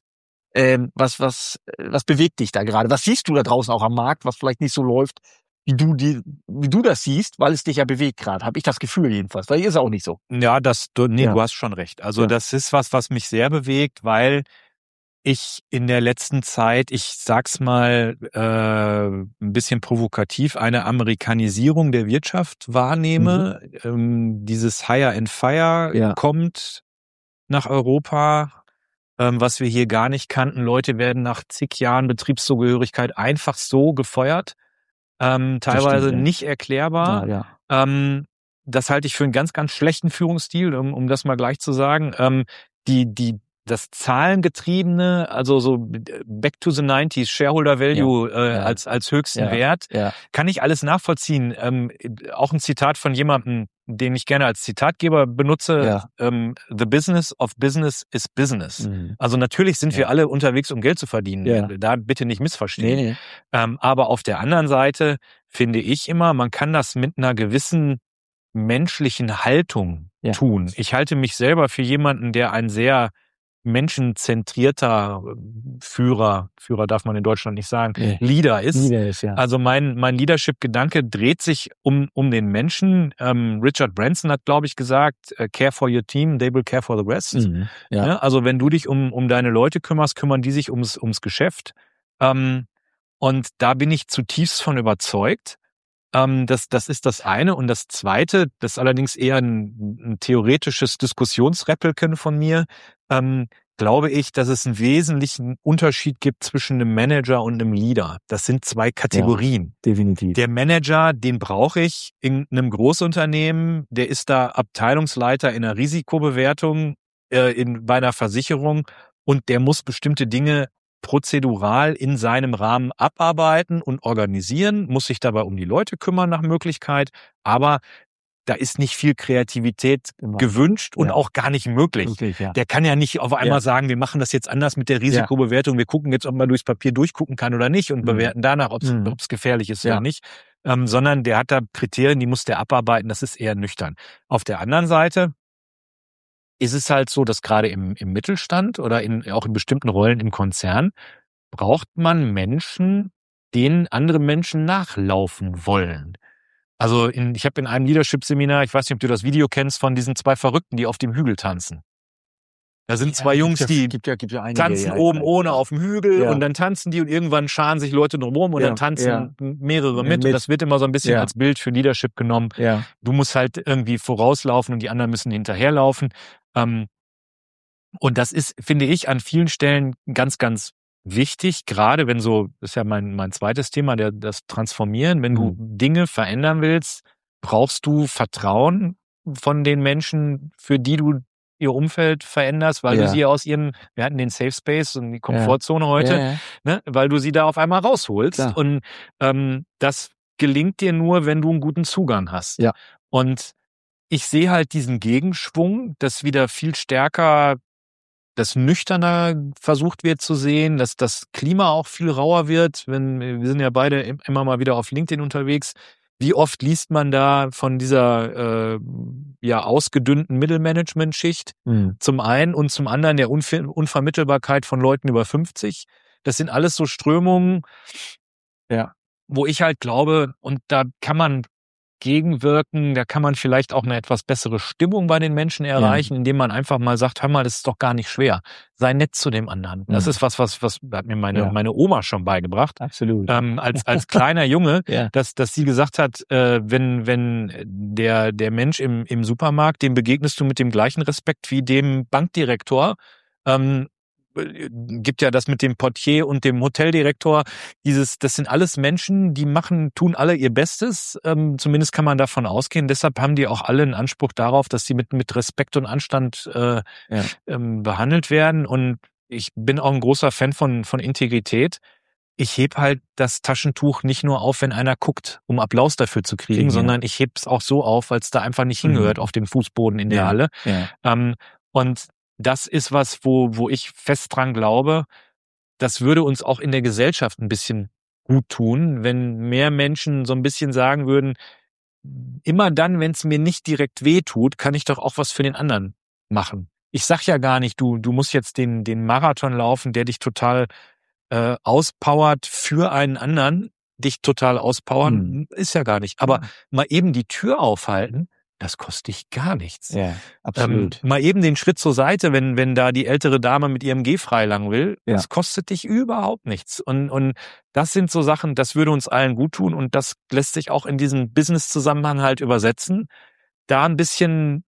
S1: Was bewegt dich da gerade? Was siehst du da draußen auch am Markt, was vielleicht nicht so läuft, wie du das siehst, weil es dich ja bewegt gerade? Habe ich das Gefühl jedenfalls. Weil ist es auch nicht so.
S2: Ja, du hast schon recht. Also das ist was mich sehr bewegt, weil ich in der letzten Zeit, ich sag's mal ein bisschen provokativ, eine Amerikanisierung der Wirtschaft wahrnehme. Dieses Hire and Fire kommt nach Europa, was wir hier gar nicht kannten. Leute werden nach zig Jahren Betriebszugehörigkeit einfach so gefeuert, teilweise nicht erklärbar. Das halte ich für einen ganz, ganz schlechten Führungsstil, um das mal gleich zu sagen. Das Zahlengetriebene, also so back to the 90s, Shareholder Value als höchsten Wert, kann ich alles nachvollziehen. Auch ein Zitat von jemandem, den ich gerne als Zitatgeber benutze, the business of business is business. Also natürlich sind wir alle unterwegs, um Geld zu verdienen. Da bitte nicht missverstehen. Aber auf der anderen Seite finde ich immer, man kann das mit einer gewissen menschlichen Haltung tun. Ich halte mich selber für jemanden, der ein sehr menschenzentrierter Führer darf man in Deutschland nicht sagen, Leader ist. Also mein Leadership-Gedanke dreht sich um den Menschen. Richard Branson hat, glaube ich, gesagt, care for your team, they will care for the rest. Ja, also wenn du dich um deine Leute kümmerst, kümmern die sich ums Geschäft. Und da bin ich zutiefst von überzeugt. Das ist das eine. Und das zweite, das ist allerdings eher ein theoretisches Diskussionsrepliken von mir, glaube ich, dass es einen wesentlichen Unterschied gibt zwischen einem Manager und einem Leader. Das sind zwei Kategorien.
S1: Ja, definitiv.
S2: Der Manager, den brauche ich in einem Großunternehmen, der ist da Abteilungsleiter in einer Risikobewertung, bei einer Versicherung, und der muss bestimmte Dinge prozedural in seinem Rahmen abarbeiten und organisieren, muss sich dabei um die Leute kümmern nach Möglichkeit, aber da ist nicht viel Kreativität gewünscht und auch gar nicht möglich. Der kann ja nicht auf einmal sagen, wir machen das jetzt anders mit der Risikobewertung, wir gucken jetzt, ob man durchs Papier durchgucken kann oder nicht und bewerten danach, ob es gefährlich ist oder nicht, sondern der hat da Kriterien, die muss der abarbeiten, das ist eher nüchtern. Auf der anderen Seite ist es halt so, dass gerade im Mittelstand oder auch in bestimmten Rollen im Konzern braucht man Menschen, denen andere Menschen nachlaufen wollen. Also ich habe in einem Leadership-Seminar, ich weiß nicht, ob du das Video kennst, von diesen zwei Verrückten, die auf dem Hügel tanzen. Da sind zwei Jungs, die tanzen oben ohne auf dem Hügel und dann tanzen die und irgendwann scharen sich Leute drumherum und dann tanzen mehrere mit. Und das wird immer so ein bisschen als Bild für Leadership genommen. Du musst halt irgendwie vorauslaufen und die anderen müssen hinterherlaufen. Und das ist, finde ich, an vielen Stellen ganz, ganz wichtig, gerade wenn so, das ist ja mein zweites Thema, das Transformieren, wenn du Dinge verändern willst, brauchst du Vertrauen von den Menschen, für die du ihr Umfeld veränderst, weil du sie aus wir hatten den Safe Space und die Komfortzone heute, ne, weil du sie da auf einmal rausholst. Und das gelingt dir nur, wenn du einen guten Zugang hast. Und ich sehe halt diesen Gegenschwung, dass wieder viel stärker das nüchterner versucht wird zu sehen, dass das Klima auch viel rauer wird. Wir sind ja beide immer mal wieder auf LinkedIn unterwegs. Wie oft liest man da von dieser ausgedünnten Mittelmanagement-Schicht zum einen und zum anderen der Unvermittelbarkeit von Leuten über 50. Das sind alles so Strömungen, wo ich halt glaube, und da kann man gegenwirken, da kann man vielleicht auch eine etwas bessere Stimmung bei den Menschen erreichen, indem man einfach mal sagt, hör mal, das ist doch gar nicht schwer. Sei nett zu dem anderen. Das ist was hat mir meine Oma schon beigebracht.
S1: Absolut.
S2: Als kleiner Junge, dass sie gesagt hat, wenn der Mensch im Supermarkt, dem begegnest du mit dem gleichen Respekt wie dem Bankdirektor, gibt ja das mit dem Portier und dem Hoteldirektor. Das sind alles Menschen, die tun alle ihr Bestes. Zumindest kann man davon ausgehen. Deshalb haben die auch alle einen Anspruch darauf, dass sie mit Respekt und Anstand behandelt werden. Und ich bin auch ein großer Fan von Integrität. Ich heb halt das Taschentuch nicht nur auf, wenn einer guckt, um Applaus dafür zu kriegen, sondern ich heb's auch so auf, weil es da einfach nicht hingehört auf dem Fußboden in der Halle.
S1: Ja.
S2: Und das ist was, wo ich fest dran glaube, das würde uns auch in der Gesellschaft ein bisschen gut tun, wenn mehr Menschen so ein bisschen sagen würden, immer dann, wenn es mir nicht direkt weh tut, kann ich doch auch was für den anderen machen. Ich sag ja gar nicht, du musst jetzt den Marathon laufen, der dich total auspowert für einen anderen, dich total auspowern, ist ja gar nicht. Aber mal eben die Tür aufhalten, das kostet dich gar nichts.
S1: Ja, absolut.
S2: Mal eben den Schritt zur Seite, wenn da die ältere Dame mit ihrem Gehfrei lang will, das kostet dich überhaupt nichts. Und das sind so Sachen, das würde uns allen gut tun und das lässt sich auch in diesem Business-Zusammenhang halt übersetzen. Da ein bisschen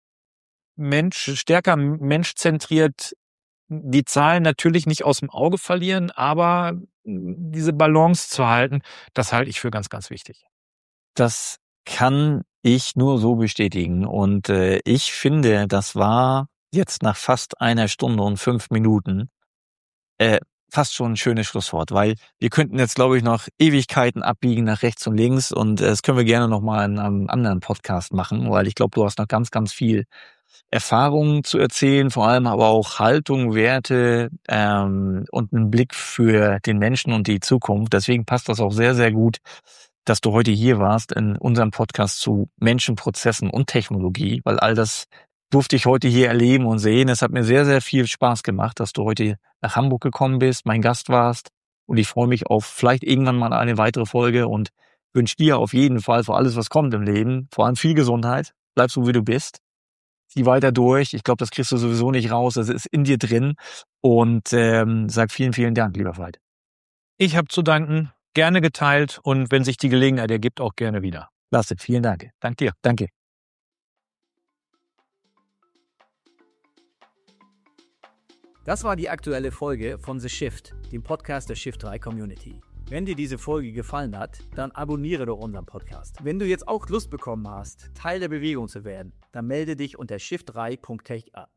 S2: stärker menschzentriert die Zahlen natürlich nicht aus dem Auge verlieren, aber diese Balance zu halten, das halte ich für ganz, ganz wichtig.
S1: Das kann ich nur so bestätigen. Und ich finde, das war jetzt nach fast 1 Stunde und 5 Minuten fast schon ein schönes Schlusswort, weil wir könnten jetzt, glaube ich, noch Ewigkeiten abbiegen nach rechts und links und das können wir gerne nochmal in einem anderen Podcast machen, weil ich glaube, du hast noch ganz, ganz viel Erfahrungen zu erzählen, vor allem aber auch Haltung, Werte und einen Blick für den Menschen und die Zukunft. Deswegen passt das auch sehr, sehr gut, dass du heute hier warst in unserem Podcast zu Menschen, Prozessen und Technologie, weil all das durfte ich heute hier erleben und sehen. Es hat mir sehr, sehr viel Spaß gemacht, dass du heute nach Hamburg gekommen bist, mein Gast warst und ich freue mich auf vielleicht irgendwann mal eine weitere Folge und wünsche dir auf jeden Fall für alles, was kommt im Leben, vor allem viel Gesundheit. Bleib so, wie du bist. Zieh weiter durch. Ich glaube, das kriegst du sowieso nicht raus. Das ist in dir drin. Und sag vielen, vielen Dank, lieber Veit.
S2: Ich habe zu danken. Gerne geteilt. Und wenn sich die Gelegenheit ergibt, auch gerne wieder.
S1: Klasse. Vielen Dank.
S2: Dank dir.
S1: Danke.
S3: Das war die aktuelle Folge von The Shift, dem Podcast der Shift 3 Community. Wenn dir diese Folge gefallen hat, dann abonniere doch unseren Podcast. Wenn du jetzt auch Lust bekommen hast, Teil der Bewegung zu werden, dann melde dich unter shift3.tech an.